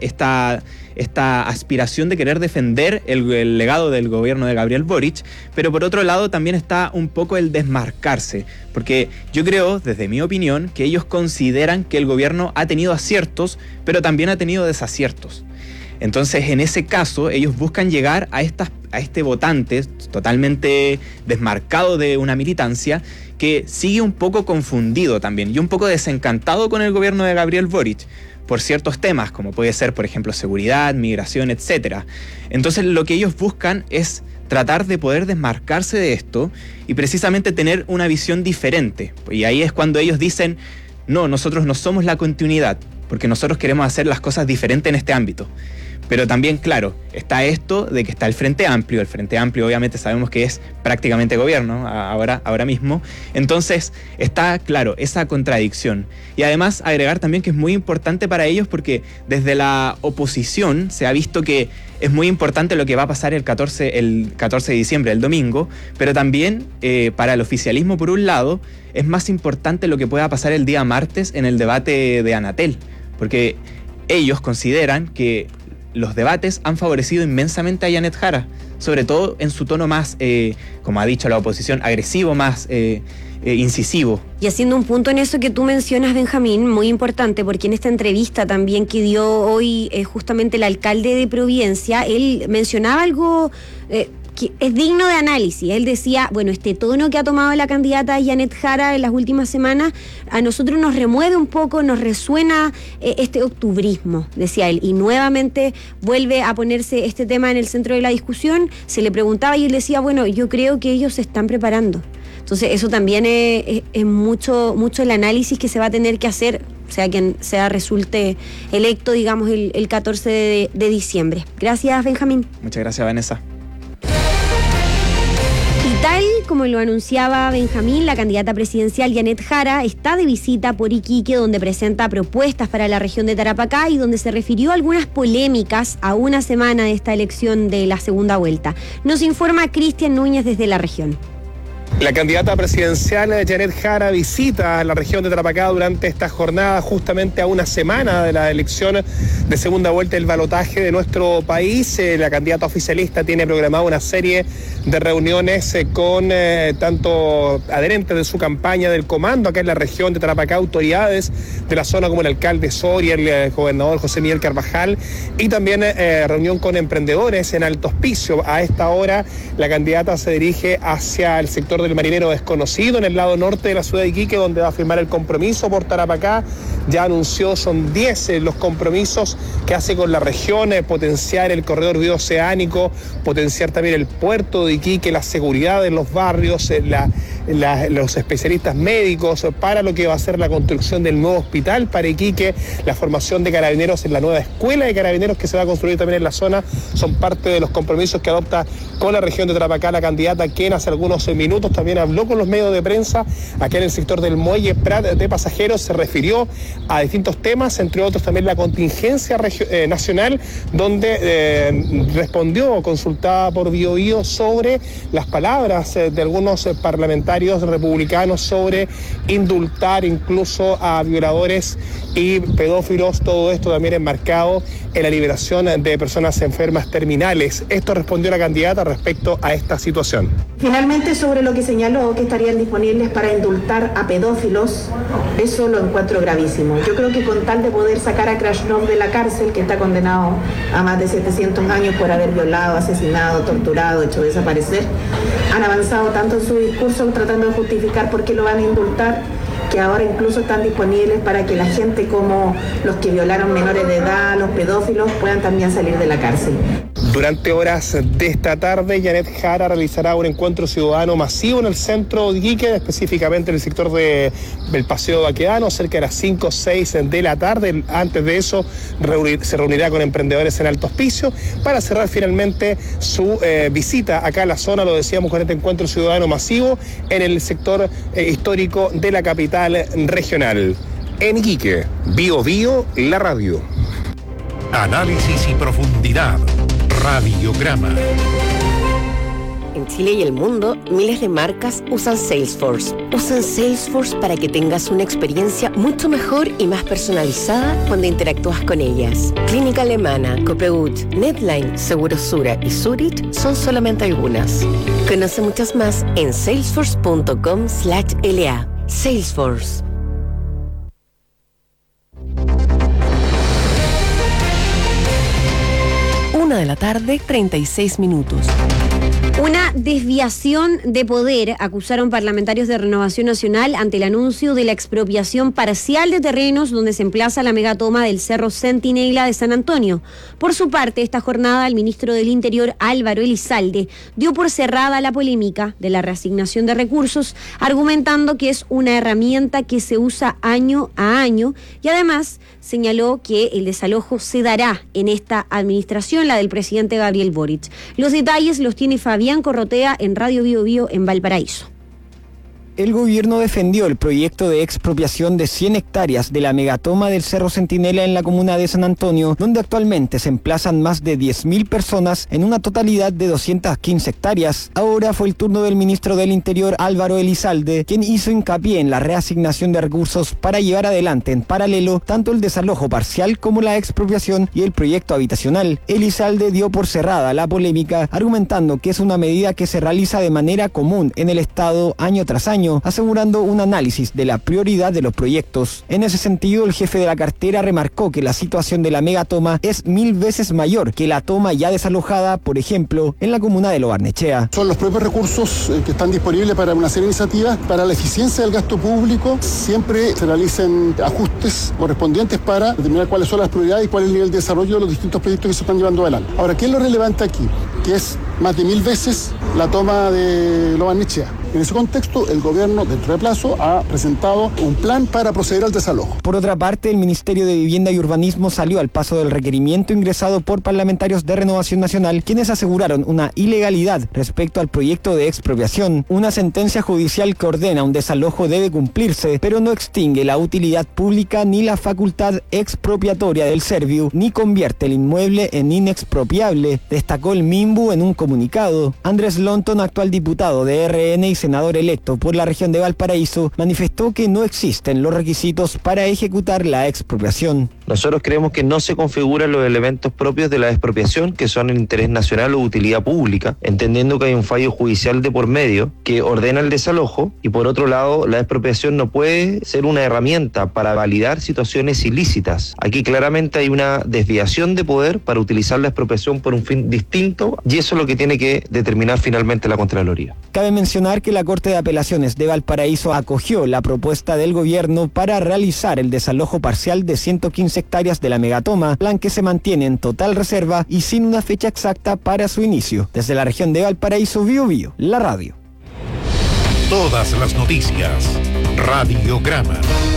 esta aspiración de querer defender el legado del gobierno de Gabriel Boric, pero por otro lado también está un poco el desmarcarse, porque yo creo, desde mi opinión, que ellos consideran que el gobierno ha tenido aciertos, pero también ha tenido desaciertos. Entonces, en ese caso, ellos buscan llegar a este votante totalmente desmarcado de una militancia que sigue un poco confundido también y un poco desencantado con el gobierno de Gabriel Boric por ciertos temas, como puede ser, por ejemplo, seguridad, migración, etc. Entonces, lo que ellos buscan es tratar de poder desmarcarse de esto y precisamente tener una visión diferente. Y ahí es cuando ellos dicen, no, nosotros no somos la continuidad, porque nosotros queremos hacer las cosas diferentes en este ámbito. Pero también, claro, está esto de que está el Frente Amplio. El Frente Amplio obviamente sabemos que es prácticamente gobierno ahora mismo. Entonces está, claro, esa contradicción. Y además agregar también que es muy importante para ellos porque desde la oposición se ha visto que es muy importante lo que va a pasar el 14 de diciembre, el domingo, pero también para el oficialismo, por un lado, es más importante lo que pueda pasar el día martes en el debate de Anatel. Porque ellos consideran que los debates han favorecido inmensamente a Janet Jara, sobre todo en su tono más, como ha dicho la oposición, agresivo, más incisivo. Y haciendo un punto en eso que tú mencionas, Benjamín, muy importante, porque en esta entrevista también que dio hoy justamente el alcalde de Providencia, él mencionaba algo que es digno de análisis. Él decía, bueno, este tono que ha tomado la candidata Janet Jara en las últimas semanas, a nosotros nos remueve un poco, nos resuena este octubrismo, decía él, y nuevamente vuelve a ponerse este tema en el centro de la discusión. Se le preguntaba y él decía, bueno, yo creo que ellos se están preparando. Entonces eso también es mucho el análisis que se va a tener que hacer, sea quien sea resulte electo, digamos, el 14 de diciembre. Gracias, Benjamín. Muchas gracias, Vanessa. Y tal como lo anunciaba Benjamín, la candidata presidencial Janet Jara está de visita por Iquique, donde presenta propuestas para la región de Tarapacá y donde se refirió a algunas polémicas a una semana de esta elección de la segunda vuelta. Nos informa Cristian Núñez desde la región. La candidata presidencial Janet Jara visita la región de Tarapacá durante esta jornada, justamente a una semana de la elección de segunda vuelta del balotaje de nuestro país. La candidata oficialista tiene programada una serie de reuniones con tanto adherentes de su campaña del comando acá en la región de Tarapacá, autoridades de la zona como el alcalde Soria, el gobernador José Miguel Carvajal, y también reunión con emprendedores en Alto Hospicio. A esta hora la candidata se dirige hacia el sector del Marinero Desconocido, en el lado norte de la ciudad de Iquique, donde va a firmar el compromiso por Tarapacá. Ya anunció, son 10 los compromisos que hace con la región, potenciar el corredor bioceánico, potenciar también el puerto de Iquique, la seguridad en los barrios, los especialistas médicos, para lo que va a ser la construcción del nuevo hospital para Iquique, la formación de carabineros en la nueva escuela de carabineros que se va a construir también en la zona. Son parte de los compromisos que adopta con la región de Tarapacá la candidata, quien hace algunos minutos también habló con los medios de prensa acá en el sector del muelle Prat de pasajeros. Se refirió a distintos temas, entre otros también la contingencia nacional, donde respondió, consultada por Biobío, sobre las palabras de algunos parlamentarios republicanos sobre indultar incluso a violadores y pedófilos, todo esto también enmarcado en la liberación de personas enfermas terminales. Esto respondió la candidata respecto a esta situación. Finalmente, sobre lo que señaló que estarían disponibles para indultar a pedófilos, eso lo encuentro gravísimo. Yo creo que con tal de poder sacar a Krasnov de la cárcel, que está condenado a más de 700 años por haber violado, asesinado, torturado, hecho desaparecer, han avanzado tanto en su discurso tratando de justificar por qué lo van a indultar, que ahora incluso están disponibles para que la gente como los que violaron menores de edad, los pedófilos, puedan también salir de la cárcel. Durante horas de esta tarde, Janet Jara realizará un encuentro ciudadano masivo en el centro de Iquique, específicamente en el sector del Paseo Baquedano, cerca de las 5 o 6 de la tarde. Antes de eso, se reunirá con emprendedores en Alto Hospicio para cerrar finalmente su visita acá a la zona, lo decíamos, con este encuentro ciudadano masivo en el sector histórico de la capital regional. En Iquique, Biobío, la radio. Análisis y profundidad. Radiograma. En Chile y el mundo, miles de marcas usan Salesforce. Usan Salesforce para que tengas una experiencia mucho mejor y más personalizada cuando interactúas con ellas. Clínica Alemana, Copegut, Netline, Segurosura y Zurich son solamente algunas. Conoce muchas más en salesforce.com/LA. Salesforce. 1:36 p.m. Una desviación de poder, acusaron parlamentarios de Renovación Nacional ante el anuncio de la expropiación parcial de terrenos donde se emplaza la megatoma del Cerro Centinela de San Antonio. Por su parte, esta jornada el ministro del Interior, Álvaro Elizalde, dio por cerrada la polémica de la reasignación de recursos, argumentando que es una herramienta que se usa año a año, y además señaló que el desalojo se dará en esta administración, la del presidente Gabriel Boric. Los detalles los tiene Fabián Corrotea en Radio Biobío en Valparaíso. El gobierno defendió el proyecto de expropiación de 100 hectáreas de la megatoma del Cerro Centinela en la comuna de San Antonio, donde actualmente se emplazan más de 10.000 personas en una totalidad de 215 hectáreas. Ahora fue el turno del ministro del Interior, Álvaro Elizalde, quien hizo hincapié en la reasignación de recursos para llevar adelante en paralelo tanto el desalojo parcial como la expropiación y el proyecto habitacional. Elizalde dio por cerrada la polémica, argumentando que es una medida que se realiza de manera común en el Estado año tras año, asegurando un análisis de la prioridad de los proyectos. En ese sentido, el jefe de la cartera remarcó que la situación de la megatoma es 1000 veces mayor que la toma ya desalojada, por ejemplo, en la comuna de Lo Barnechea. Son los propios recursos que están disponibles para una serie de iniciativas. Para la eficiencia del gasto público, siempre se realicen ajustes correspondientes para determinar cuáles son las prioridades y cuál es el nivel de desarrollo de los distintos proyectos que se están llevando adelante. Ahora, ¿qué es lo relevante aquí? Que es más de 1000 veces la toma de Lo Barnechea. En ese contexto, el gobierno, dentro de plazo, ha presentado un plan para proceder al desalojo. Por otra parte, el Ministerio de Vivienda y Urbanismo salió al paso del requerimiento ingresado por parlamentarios de Renovación Nacional, quienes aseguraron una ilegalidad respecto al proyecto de expropiación. Una sentencia judicial que ordena un desalojo debe cumplirse, pero no extingue la utilidad pública ni la facultad expropiatoria del Serviu, ni convierte el inmueble en inexpropiable, destacó el MIMBU en un comunicado. Andrés Lonton, actual diputado de RN y senador electo por la región de Valparaíso, manifestó que no existen los requisitos para ejecutar la expropiación. Nosotros creemos que no se configuran los elementos propios de la expropiación, que son el interés nacional o utilidad pública, entendiendo que hay un fallo judicial de por medio que ordena el desalojo, y por otro lado, la expropiación no puede ser una herramienta para validar situaciones ilícitas. Aquí claramente hay una desviación de poder para utilizar la expropiación por un fin distinto, y eso es lo que tiene que determinar finalmente la Contraloría. Cabe mencionar que la Corte de Apelaciones de Valparaíso acogió la propuesta del gobierno para realizar el desalojo parcial de 115 hectáreas de la megatoma, plan que se mantiene en total reserva y sin una fecha exacta para su inicio. Desde la región de Valparaíso, Biobío, la radio. Todas las noticias. Radiograma.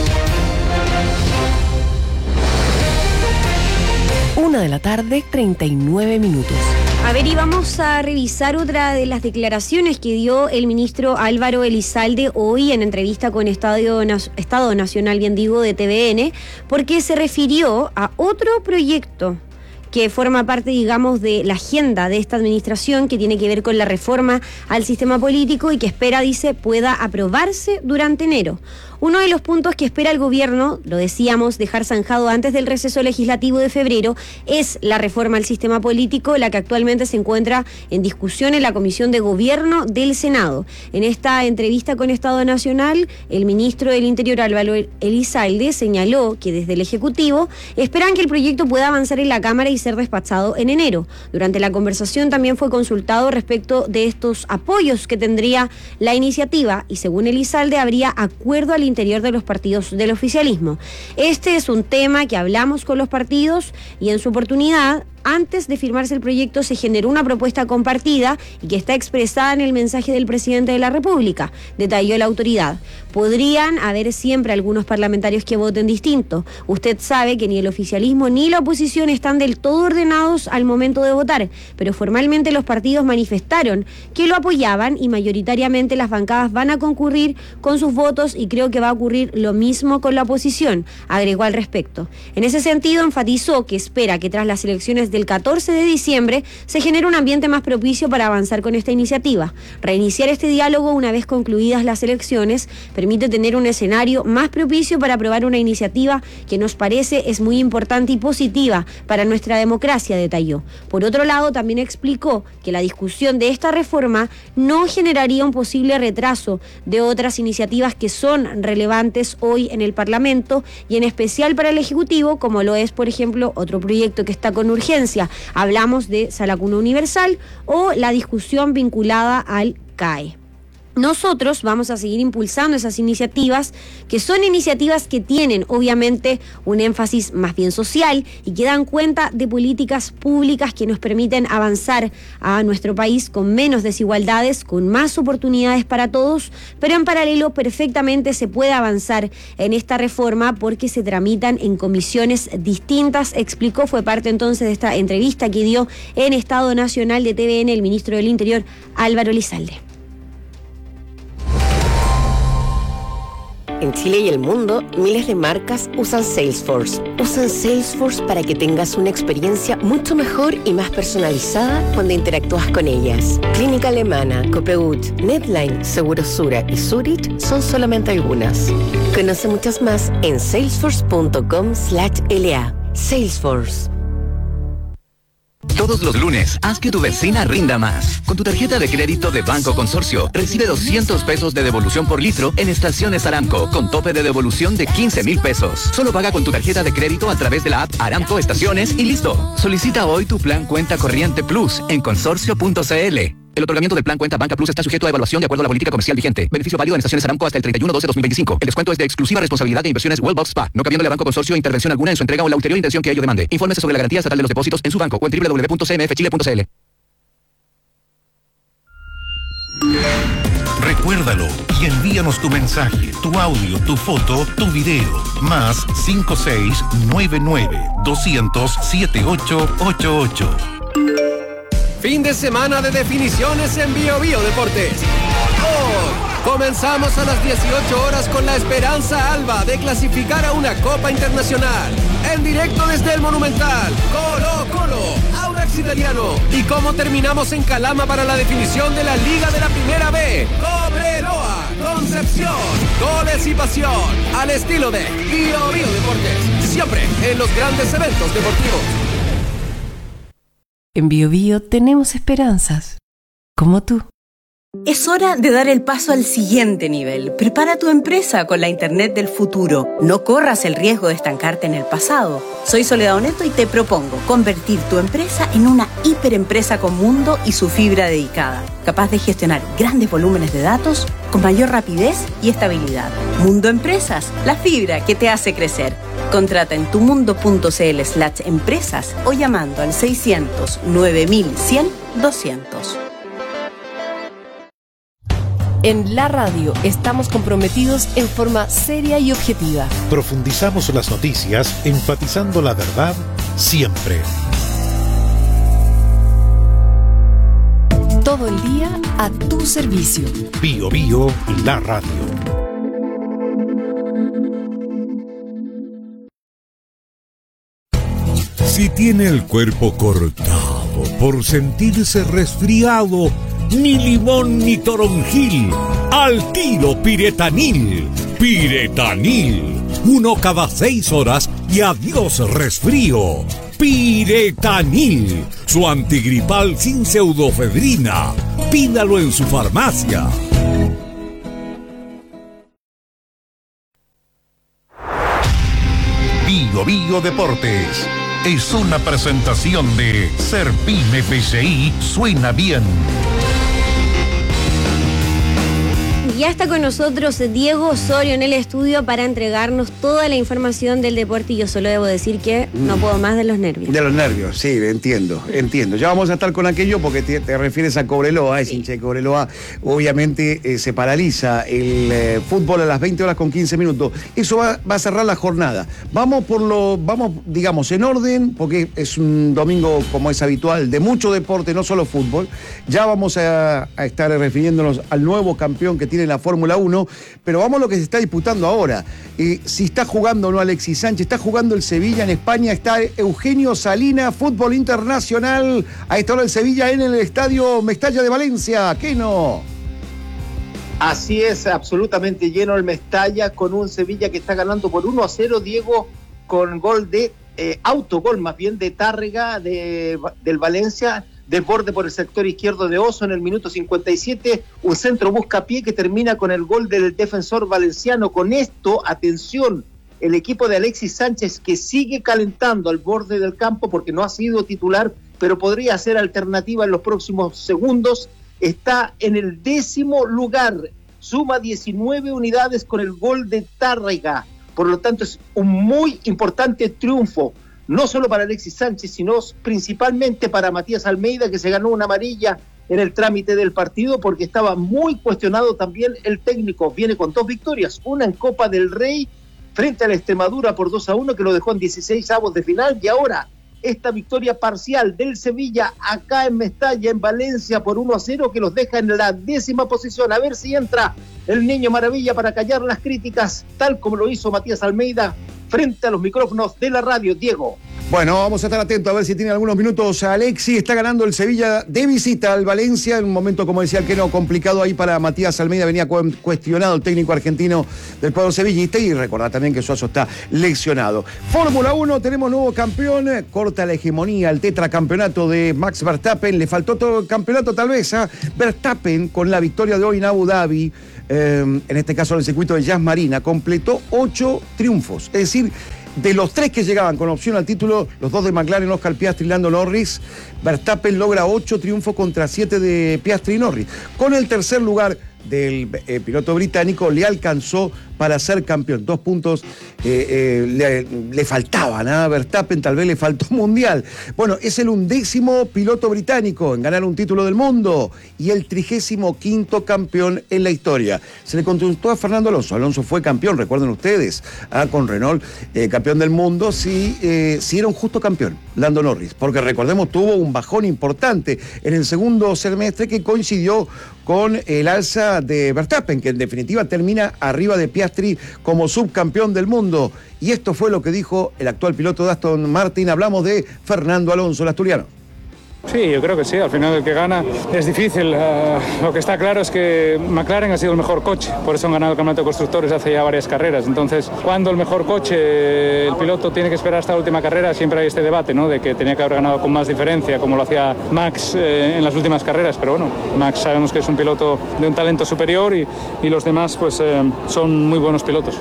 1:39 p.m. A ver, y vamos a revisar otra de las declaraciones que dio el ministro Álvaro Elizalde hoy en entrevista con Estado Nacional, bien digo, de TVN, porque se refirió a otro proyecto que forma parte, digamos, de la agenda de esta administración, que tiene que ver con la reforma al sistema político y que espera, dice, pueda aprobarse durante enero. Uno de los puntos que espera el gobierno, lo decíamos, dejar zanjado antes del receso legislativo de febrero, es la reforma al sistema político, la que actualmente se encuentra en discusión en la Comisión de Gobierno del Senado. En esta entrevista con Estado Nacional, el ministro del Interior, Álvaro Elizalde, señaló que desde el Ejecutivo esperan que el proyecto pueda avanzar en la Cámara y ser despachado en enero. Durante la conversación también fue consultado respecto de estos apoyos que tendría la iniciativa y, según Elizalde, habría acuerdo al interior de los partidos del oficialismo. Este es un tema que hablamos con los partidos y en su oportunidad, antes de firmarse el proyecto, se generó una propuesta compartida y que está expresada en el mensaje del presidente de la República, detalló la autoridad. Podrían haber siempre algunos parlamentarios que voten distinto. Usted sabe que ni el oficialismo ni la oposición están del todo ordenados al momento de votar, pero formalmente los partidos manifestaron que lo apoyaban y mayoritariamente las bancadas van a concurrir con sus votos y creo que va a ocurrir lo mismo con la oposición, agregó al respecto. En ese sentido, enfatizó que espera que tras las elecciones del 14 de diciembre se genere un ambiente más propicio para avanzar con esta iniciativa. Reiniciar este diálogo una vez concluidas las elecciones permite tener un escenario más propicio para aprobar una iniciativa que nos parece es muy importante y positiva para nuestra democracia, detalló. Por otro lado, también explicó que la discusión de esta reforma no generaría un posible retraso de otras iniciativas que son relevantes hoy en el Parlamento y en especial para el Ejecutivo, como lo es, por ejemplo, otro proyecto que está con urgencia. Hablamos de Sala Cuna Universal o la discusión vinculada al CAE. Nosotros vamos a seguir impulsando esas iniciativas, que son iniciativas que tienen obviamente un énfasis más bien social y que dan cuenta de políticas públicas que nos permiten avanzar a nuestro país con menos desigualdades, con más oportunidades para todos, pero en paralelo perfectamente se puede avanzar en esta reforma porque se tramitan en comisiones distintas, explicó. Fue parte entonces de esta entrevista que dio en Estado Nacional de TVN el ministro del Interior, Álvaro Elizalde. En Chile y el mundo, miles de marcas usan Salesforce. Usan Salesforce para que tengas una experiencia mucho mejor y más personalizada cuando interactúas con ellas. Clínica Alemana, Copeut, Netline, Segurosura y Zurich son solamente algunas. Conoce muchas más en salesforce.com/LA. Salesforce. Todos los lunes, haz que tu benzina rinda más. Con tu tarjeta de crédito de Banco Consorcio, recibe 200 pesos de devolución por litro en estaciones Aramco, con tope de devolución de 15,000 pesos. Solo paga con tu tarjeta de crédito a través de la app Aramco Estaciones y listo. Solicita hoy tu plan Cuenta Corriente Plus en consorcio.cl. El otorgamiento del plan Cuenta Banca Plus está sujeto a evaluación de acuerdo a la política comercial vigente. Beneficio válido en estaciones Aramco hasta el 31/12/2025. El descuento es de exclusiva responsabilidad de Inversiones Wellbox Spa, no cabiéndole a Banco Consorcio intervención alguna en su entrega o en la ulterior intención que ello demande. Infórmese sobre la garantía estatal de los depósitos en su banco o en www.cmfchile.cl. Recuérdalo y envíanos tu mensaje, tu audio, tu foto, tu video. Más 5699-200-7888. Fin de semana de definiciones en Biobío Deportes. Hoy comenzamos a las 18 horas con la esperanza alba de clasificar a una Copa Internacional. En directo desde el Monumental, Colo-Colo, Audax Italiano. Y cómo terminamos en Calama para la definición de la Liga de la Primera B. Cobreloa, Concepción, goles y pasión. Al estilo de Biobío Deportes. Siempre en los grandes eventos deportivos. En Biobío tenemos esperanzas, como tú. Es hora de dar el paso al siguiente nivel. Prepara tu empresa con la Internet del futuro. No corras el riesgo de estancarte en el pasado. Soy Soledad Oneto y te propongo convertir tu empresa en una hiperempresa con mundo y su fibra dedicada, capaz de gestionar grandes volúmenes de datos con mayor rapidez y estabilidad. Mundo Empresas, la fibra que te hace crecer. Contrata en tumundo.cl/empresas o llamando al 600 9100 200. En la radio estamos comprometidos en forma seria y objetiva. Profundizamos las noticias, enfatizando la verdad siempre. Todo el día a tu servicio. Bio Bio, la radio. Si tiene el cuerpo cortado por sentirse resfriado, ni limón ni toronjil, al tiro Piretanil. Piretanil, 1 cada 6 horas y adiós resfrío. Piretanil, su antigripal sin pseudofedrina. Pídalo en su farmacia. Bio Bio Deportes es una presentación de Serpin FCI. Suena bien. Ya está con nosotros Diego Osorio en el estudio para entregarnos toda la información del deporte y yo solo debo decir que no puedo más de los nervios. De los nervios, sí, entiendo. Ya vamos a estar con aquello porque te refieres a Cobreloa, es hincha de Cobreloa. Obviamente se paraliza el fútbol a las 20 horas con 15 minutos. Eso va a cerrar la jornada. Vamos digamos, en orden, porque es un domingo, como es habitual, de mucho deporte, no solo fútbol. Ya vamos a estar refiriéndonos al nuevo campeón que tiene la Fórmula 1, pero vamos a lo que se está disputando ahora. Si está jugando o no Alexis Sánchez, está jugando el Sevilla en España, está Eugenio Salina, fútbol internacional, a esta hora el Sevilla en el estadio Mestalla de Valencia. ¿Qué no? Así es, absolutamente lleno el Mestalla, con un Sevilla que está ganando por 1-0, Diego, con gol de autogol más bien de Tárrega del Valencia. Desborde por el sector izquierdo de Oso en el minuto 57, un centro buscapié que termina con el gol del defensor valenciano. Con esto, atención, el equipo de Alexis Sánchez, que sigue calentando al borde del campo porque no ha sido titular, pero podría ser alternativa en los próximos segundos, está en el 10º lugar, suma 19 unidades con el gol de Tárrega. Por lo tanto, es un muy importante triunfo, no solo para Alexis Sánchez, sino principalmente para Matías Almeida, que se ganó una amarilla en el trámite del partido porque estaba muy cuestionado también el técnico. Viene con 2 victorias, una en Copa del Rey frente a la Extremadura por 2-1, que lo dejó en 16avos de final, y ahora esta victoria parcial del Sevilla acá en Mestalla, en Valencia, por 1-0, que los deja en la 10ª posición. A ver si entra el Niño Maravilla para callar las críticas, tal como lo hizo Matías Almeida frente a los micrófonos de la radio. Diego. Bueno, vamos a estar atentos a ver si tiene algunos minutos. Alexis está ganando el Sevilla de visita al Valencia, en un momento, como decía el Keno, complicado ahí para Matías Almeida. Venía cuestionado el técnico argentino del cuadro sevillista, y recordar también que Suazo está lesionado. Fórmula 1, tenemos nuevo campeón, corta la hegemonía, el tetracampeonato de Max Verstappen. Le faltó todo el campeonato tal vez a Verstappen con la victoria de hoy en Abu Dhabi. En este caso en el circuito de Yas Marina, completó 8 triunfos, es decir, de los 3 que llegaban con opción al título, los 2 de McLaren, Oscar Piastri y Lando Norris, Verstappen logra 8 triunfos contra 7 de Piastri y Norris. Con el tercer lugar del piloto británico le alcanzó para ser campeón. 2 puntos le faltaban a Verstappen, tal vez le faltó mundial. Bueno, es el 11º piloto británico en ganar un título del mundo y el 35º campeón en la historia. Se le consultó a Fernando Alonso. Alonso fue campeón, recuerden ustedes, con Renault, campeón del mundo. Si era un justo campeón, Lando Norris, porque recordemos, tuvo un bajón importante en el segundo semestre que coincidió con el alza de Verstappen, que en definitiva termina arriba de Piastri como subcampeón del mundo. Y esto fue lo que dijo el actual piloto de Aston Martin. Hablamos de Fernando Alonso, el asturiano. Sí, yo creo que sí, al final el que gana es difícil. Lo que está claro es que McLaren ha sido el mejor coche, por eso han ganado el campeonato de constructores hace ya varias carreras. Entonces, cuando el mejor coche, el piloto tiene que esperar hasta la última carrera, siempre hay este debate, ¿no? De que tenía que haber ganado con más diferencia, como lo hacía Max en las últimas carreras, pero bueno, Max sabemos que es un piloto de un talento superior y los demás pues son muy buenos pilotos.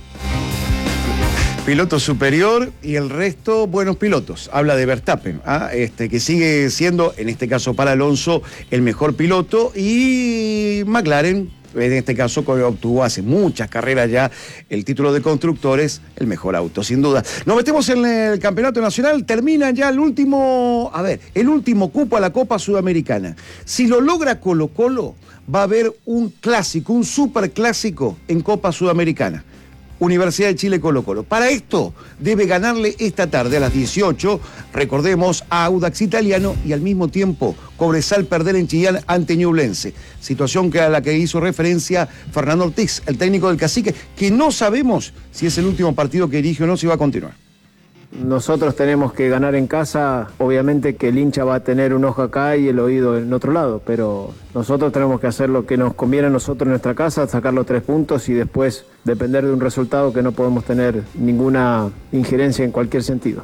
Piloto superior y el resto buenos pilotos. Habla de Verstappen, que sigue siendo, en este caso para Alonso, el mejor piloto, y McLaren, en este caso, obtuvo hace muchas carreras ya el título de constructores, el mejor auto, sin duda. Nos metemos en el campeonato nacional, termina ya el último cupo a la Copa Sudamericana. Si lo logra Colo-Colo, va a haber un clásico, un superclásico en Copa Sudamericana. Universidad de Chile Colo-Colo. Para esto debe ganarle esta tarde a las 18, recordemos, a Audax Italiano, y al mismo tiempo Cobresal perder en Chillán ante Ñublense. Situación a la que hizo referencia Fernando Ortiz, el técnico del Cacique, que no sabemos si es el último partido que dirige o no, si va a continuar. Nosotros tenemos que ganar en casa, obviamente que el hincha va a tener un ojo acá y el oído en otro lado, pero nosotros tenemos que hacer lo que nos conviene a nosotros en nuestra casa, sacar los 3 puntos y después depender de un resultado que no podemos tener ninguna injerencia en cualquier sentido.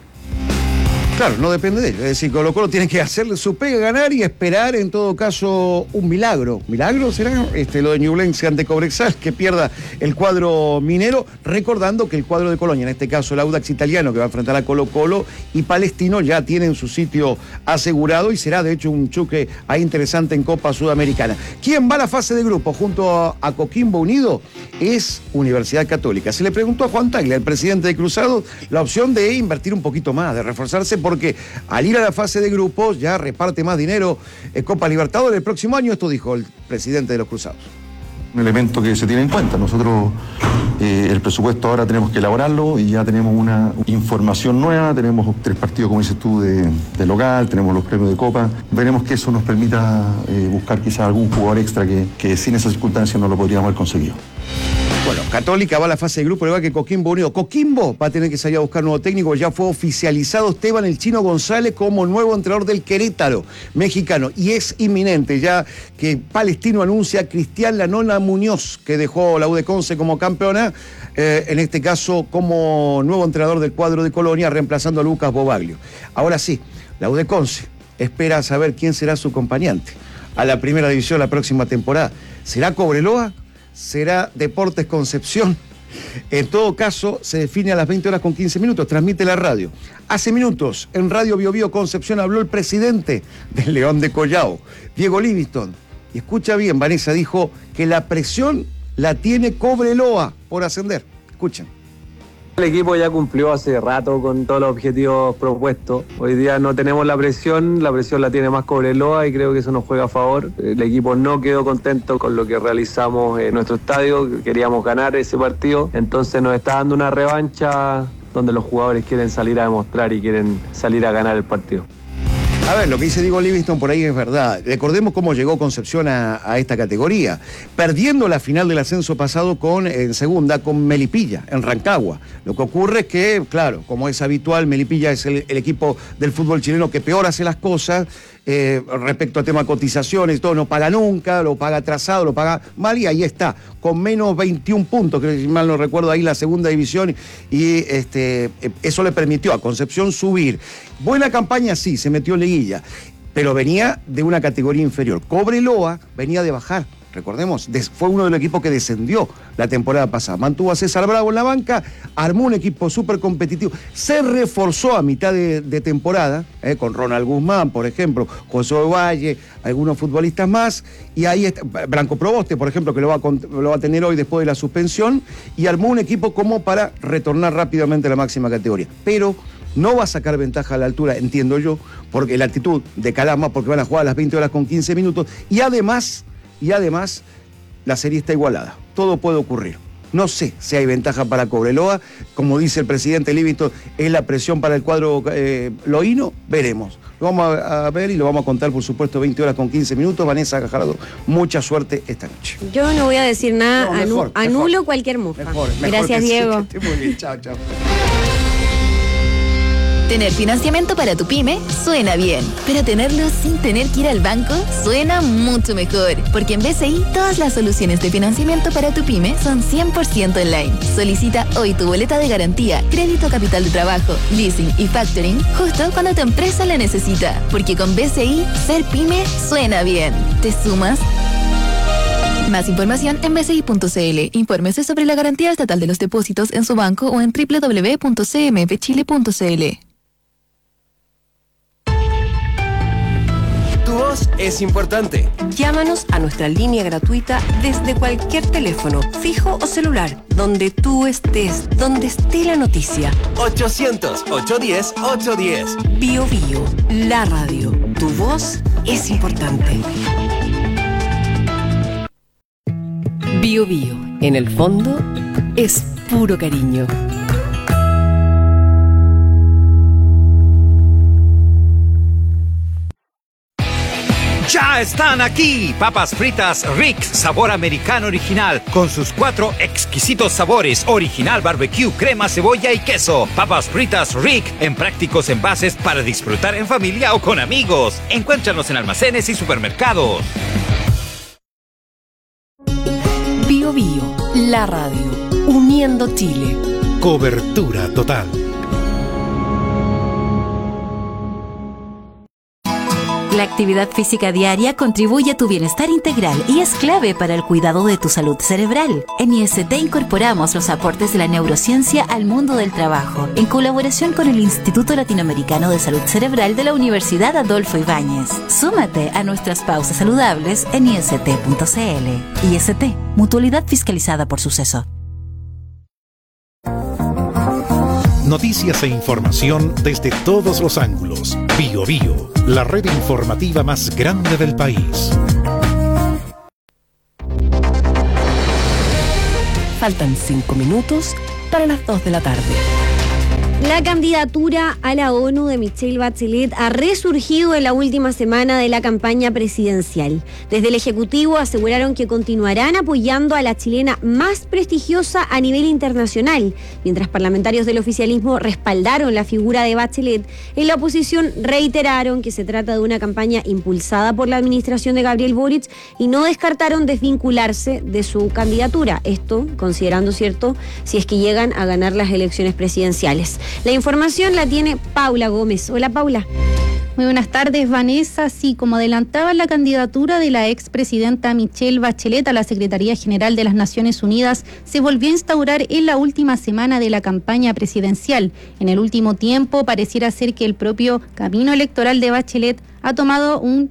Claro, no depende de ello. Es decir, Colo-Colo tiene que hacerle su pega, ganar y esperar, en todo caso, un milagro. ¿Milagro será lo de Ñublense ante Cobresal, que pierda el cuadro minero? Recordando que el cuadro de Colonia, en este caso el Audax Italiano, que va a enfrentar a Colo-Colo, y Palestino ya tienen su sitio asegurado y será, de hecho, un choque ahí interesante en Copa Sudamericana. ¿Quién va a la fase de grupo junto a Coquimbo Unido? Es Universidad Católica. Se le preguntó a Juan Taglia, el presidente de Cruzados, la opción de invertir un poquito más, de reforzarse, porque al ir a la fase de grupos ya reparte más dinero Copa Libertadores el próximo año. Esto dijo el presidente de los Cruzados. Un elemento que se tiene en cuenta. Nosotros el presupuesto ahora tenemos que elaborarlo y ya tenemos una información nueva, tenemos 3 partidos, como dices tú, de local, tenemos los premios de Copa. Veremos que eso nos permita buscar quizás algún jugador extra que sin esas circunstancias no lo podríamos haber conseguido. Bueno, Católica va a la fase de grupo, le va que Coquimbo Unido. Coquimbo va a tener que salir a buscar nuevo técnico. Ya fue oficializado Esteban el Chino González como nuevo entrenador del Querétaro mexicano. Y es inminente ya que Palestino anuncia a Cristian Lanona Muñoz, que dejó la U de Conce como campeona, en este caso como nuevo entrenador del cuadro de Colonia, reemplazando a Lucas Bobaglio. Ahora sí, la U de Conce espera saber quién será su acompañante a la primera división la próxima temporada. ¿Será Cobreloa? ¿Será Deportes Concepción? En todo caso, se define a las 20:15, transmite la radio. Hace minutos, en Radio Bio Bio Concepción, habló el presidente del León de Collao, Diego Livingston. Y escucha bien, Vanessa, dijo que la presión la tiene Cobreloa por ascender. Escuchen. El equipo ya cumplió hace rato con todos los objetivos propuestos. Hoy día no tenemos la presión la tiene más Cobreloa y creo que eso nos juega a favor. El equipo no quedó contento con lo que realizamos en nuestro estadio, queríamos ganar ese partido, entonces nos está dando una revancha donde los jugadores quieren salir a demostrar y quieren salir a ganar el partido. A ver, lo que dice Diego Livingston por ahí es verdad. Recordemos cómo llegó Concepción a esta categoría, perdiendo la final del ascenso pasado en segunda con Melipilla, en Rancagua. Lo que ocurre es que, claro, como es habitual, Melipilla es el equipo del fútbol chileno que peor hace las cosas, respecto a tema cotizaciones, todo, no paga nunca, lo paga atrasado, lo paga mal, y ahí está, con menos 21 puntos, creo que si mal no recuerdo, ahí la segunda división, y eso le permitió a Concepción subir. Buena campaña, sí, se metió en liguilla, pero venía de una categoría inferior. Cobreloa venía de bajar. Recordemos, fue uno de los equipos que descendió la temporada pasada. Mantuvo a César Bravo en la banca, armó un equipo súper competitivo, se reforzó a mitad de temporada, con Ronald Guzmán, por ejemplo, José Valle, algunos futbolistas más, y ahí está Branco Proboste, por ejemplo, que lo va a tener hoy después de la suspensión, y armó un equipo como para retornar rápidamente a la máxima categoría. Pero no va a sacar ventaja a la altura, entiendo yo, porque la actitud de Calama, porque van a jugar a las 20:15, y además la serie está igualada. Todo puede ocurrir. No sé si hay ventaja para Cobreloa. Como dice el presidente Livingston, es la presión para el cuadro loíno. Veremos. Lo vamos a ver y lo vamos a contar, por supuesto, 20:15. Vanessa Gajardo, mucha suerte esta noche. Yo no voy a decir nada. No, anulo cualquier mufa. Mejor Gracias, Diego. Sí, muy bien. Chao, chao. Tener financiamiento para tu pyme suena bien, pero tenerlo sin tener que ir al banco suena mucho mejor, porque en BCI todas las soluciones de financiamiento para tu pyme son 100% online. Solicita hoy tu boleta de garantía, crédito capital de trabajo, leasing y factoring justo cuando tu empresa la necesita, porque con BCI ser pyme suena bien. ¿Te sumas? Más información en bci.cl. Infórmese sobre la garantía estatal de los depósitos en su banco o en www.cmfchile.cl. Tu voz es importante. Llámanos a nuestra línea gratuita desde cualquier teléfono, fijo o celular, donde tú estés, donde esté la noticia. 800-810-810. Bio Bio, la radio. Tu voz es importante. Bio Bio, en el fondo, es puro cariño. ¡Ya están aquí! Papas fritas Rick, sabor americano original, con sus 4 exquisitos sabores: original, barbecue, crema, cebolla y queso. Papas fritas Rick, en prácticos envases para disfrutar en familia o con amigos. Encuéntranos en almacenes y supermercados. Bio Bio, la radio, uniendo Chile. Cobertura total. La actividad física diaria contribuye a tu bienestar integral y es clave para el cuidado de tu salud cerebral. En IST incorporamos los aportes de la neurociencia al mundo del trabajo, en colaboración con el Instituto Latinoamericano de Salud Cerebral de la Universidad Adolfo Ibáñez. Súmate a nuestras pausas saludables en ist.cl. IST, mutualidad fiscalizada por Suceso. Noticias e información desde todos los ángulos. Bio Bio, la red informativa más grande del país. Faltan 5 minutos para las 2 de la tarde. La candidatura a la ONU de Michelle Bachelet ha resurgido en la última semana de la campaña presidencial. Desde el Ejecutivo aseguraron que continuarán apoyando a la chilena más prestigiosa a nivel internacional. Mientras parlamentarios del oficialismo respaldaron la figura de Bachelet, en la oposición reiteraron que se trata de una campaña impulsada por la administración de Gabriel Boric y no descartaron desvincularse de su candidatura. Esto considerando, cierto, si es que llegan a ganar las elecciones presidenciales. La información la tiene Paula Gómez. Hola, Paula. Muy buenas tardes, Vanessa. Sí, como adelantaba la candidatura de la expresidenta Michelle Bachelet a la Secretaría General de las Naciones Unidas, se volvió a instaurar en la última semana de la campaña presidencial. En el último tiempo, pareciera ser que el propio camino electoral de Bachelet ha tomado un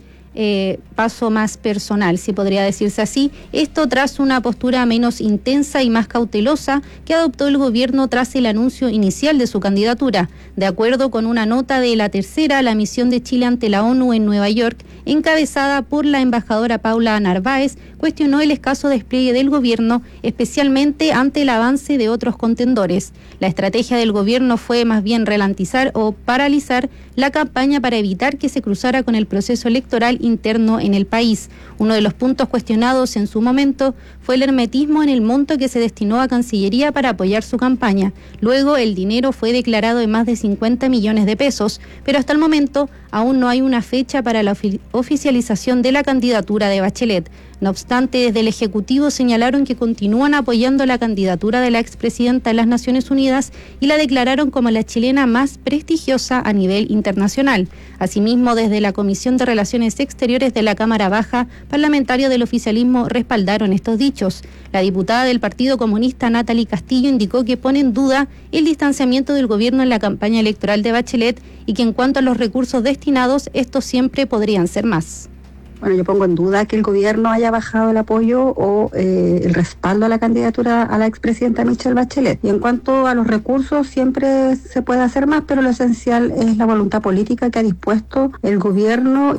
paso más personal, si podría decirse así. Esto tras una postura menos intensa y más cautelosa que adoptó el gobierno tras el anuncio inicial de su candidatura. De acuerdo con una nota de La Tercera, la misión de Chile ante la ONU en Nueva York, encabezada por la embajadora Paula Narváez, cuestionó el escaso despliegue del gobierno, especialmente ante el avance de otros contendores. La estrategia del gobierno fue más bien ralentizar o paralizar la campaña para evitar que se cruzara con el proceso electoral interno en el país. Uno de los puntos cuestionados en su momento fue el hermetismo en el monto que se destinó a Cancillería para apoyar su campaña. Luego el dinero fue declarado en más de 50 millones de pesos, pero hasta el momento aún no hay una fecha para la oficialización de la candidatura de Bachelet. No obstante, desde el Ejecutivo señalaron que continúan apoyando la candidatura de la expresidenta de las Naciones Unidas y la declararon como la chilena más prestigiosa a nivel internacional. Asimismo, desde la Comisión de Relaciones Exteriores de la Cámara Baja, parlamentarios del oficialismo respaldaron estos dichos. La diputada del Partido Comunista, Natalie Castillo, indicó que pone en duda el distanciamiento del gobierno en la campaña electoral de Bachelet y que en cuanto a los recursos destinados, estos siempre podrían ser más. Bueno, yo pongo en duda que el gobierno haya bajado el apoyo o el respaldo a la candidatura a la expresidenta Michelle Bachelet. Y en cuanto a los recursos, siempre se puede hacer más, pero lo esencial es la voluntad política que ha dispuesto el gobierno.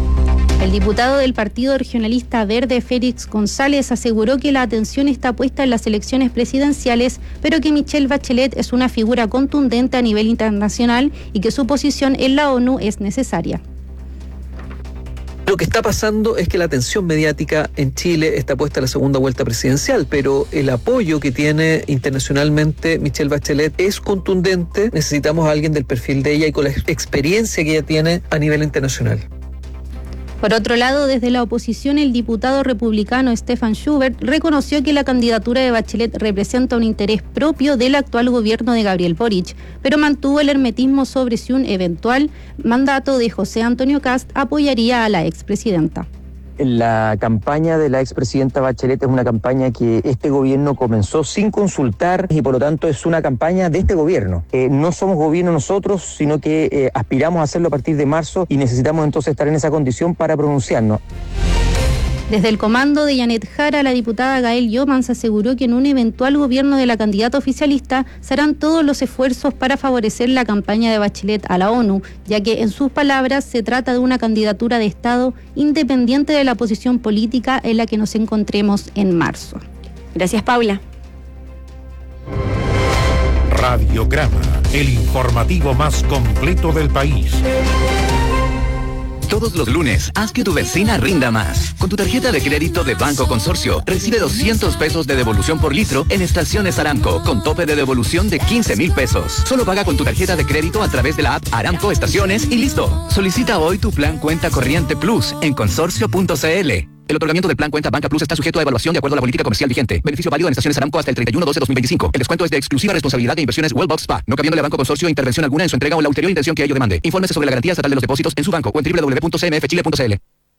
El diputado del Partido Regionalista Verde, Félix González, aseguró que la atención está puesta en las elecciones presidenciales, pero que Michelle Bachelet es una figura contundente a nivel internacional y que su posición en la ONU es necesaria. Lo que está pasando es que la atención mediática en Chile está puesta a la segunda vuelta presidencial, pero el apoyo que tiene internacionalmente Michelle Bachelet es contundente. Necesitamos a alguien del perfil de ella y con la experiencia que ella tiene a nivel internacional. Por otro lado, desde la oposición, el diputado republicano Stefan Schubert reconoció que la candidatura de Bachelet representa un interés propio del actual gobierno de Gabriel Boric, pero mantuvo el hermetismo sobre si un eventual mandato de José Antonio Kast apoyaría a la expresidenta. La campaña de la expresidenta Bachelet es una campaña que este gobierno comenzó sin consultar y por lo tanto es una campaña de este gobierno. No somos gobierno nosotros, sino que aspiramos a hacerlo a partir de marzo y necesitamos entonces estar en esa condición para pronunciarnos. Desde el comando de Janet Jara, la diputada Gael Yomans aseguró que en un eventual gobierno de la candidata oficialista se harán todos los esfuerzos para favorecer la campaña de Bachelet a la ONU, ya que en sus palabras se trata de una candidatura de Estado independiente de la posición política en la que nos encontremos en marzo. Gracias, Paula. Radiograma, el informativo más completo del país. Todos los lunes, haz que tu benzina rinda más. Con tu tarjeta de crédito de Banco Consorcio, recibe 200 pesos de devolución por litro en estaciones Aramco, con tope de devolución de 15,000 pesos. Solo paga con tu tarjeta de crédito a través de la app Aramco Estaciones y listo. Solicita hoy tu plan Cuenta Corriente Plus en consorcio.cl. El otorgamiento del plan Cuenta Banca Plus está sujeto a evaluación de acuerdo a la política comercial vigente. Beneficio válido en estaciones Aramco hasta el 31/12/2025. El descuento es de exclusiva responsabilidad de Inversiones Wellbox Spa, no cabiéndole a Banco Consorcio intervención alguna en su entrega o en la ulterior intención que ello demande. Infórmese sobre la garantía estatal de los depósitos en su banco o en www.cmfchile.cl.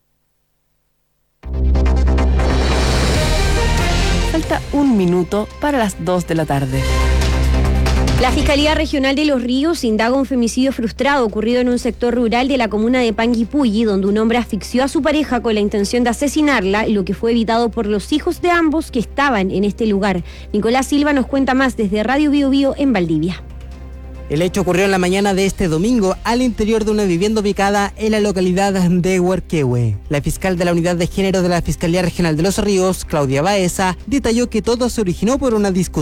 Falta un minuto para las 2 de la tarde. La Fiscalía Regional de Los Ríos indaga un femicidio frustrado ocurrido en un sector rural de la comuna de Panguipulli, donde un hombre asfixió a su pareja con la intención de asesinarla, lo que fue evitado por los hijos de ambos que estaban en este lugar. Nicolás Silva nos cuenta más desde Radio Bio Bio en Valdivia. El hecho ocurrió en la mañana de este domingo al interior de una vivienda ubicada en la localidad de Huarquehue. La fiscal de la Unidad de Género de la Fiscalía Regional de Los Ríos, Claudia Baeza, detalló que todo se originó por una discusión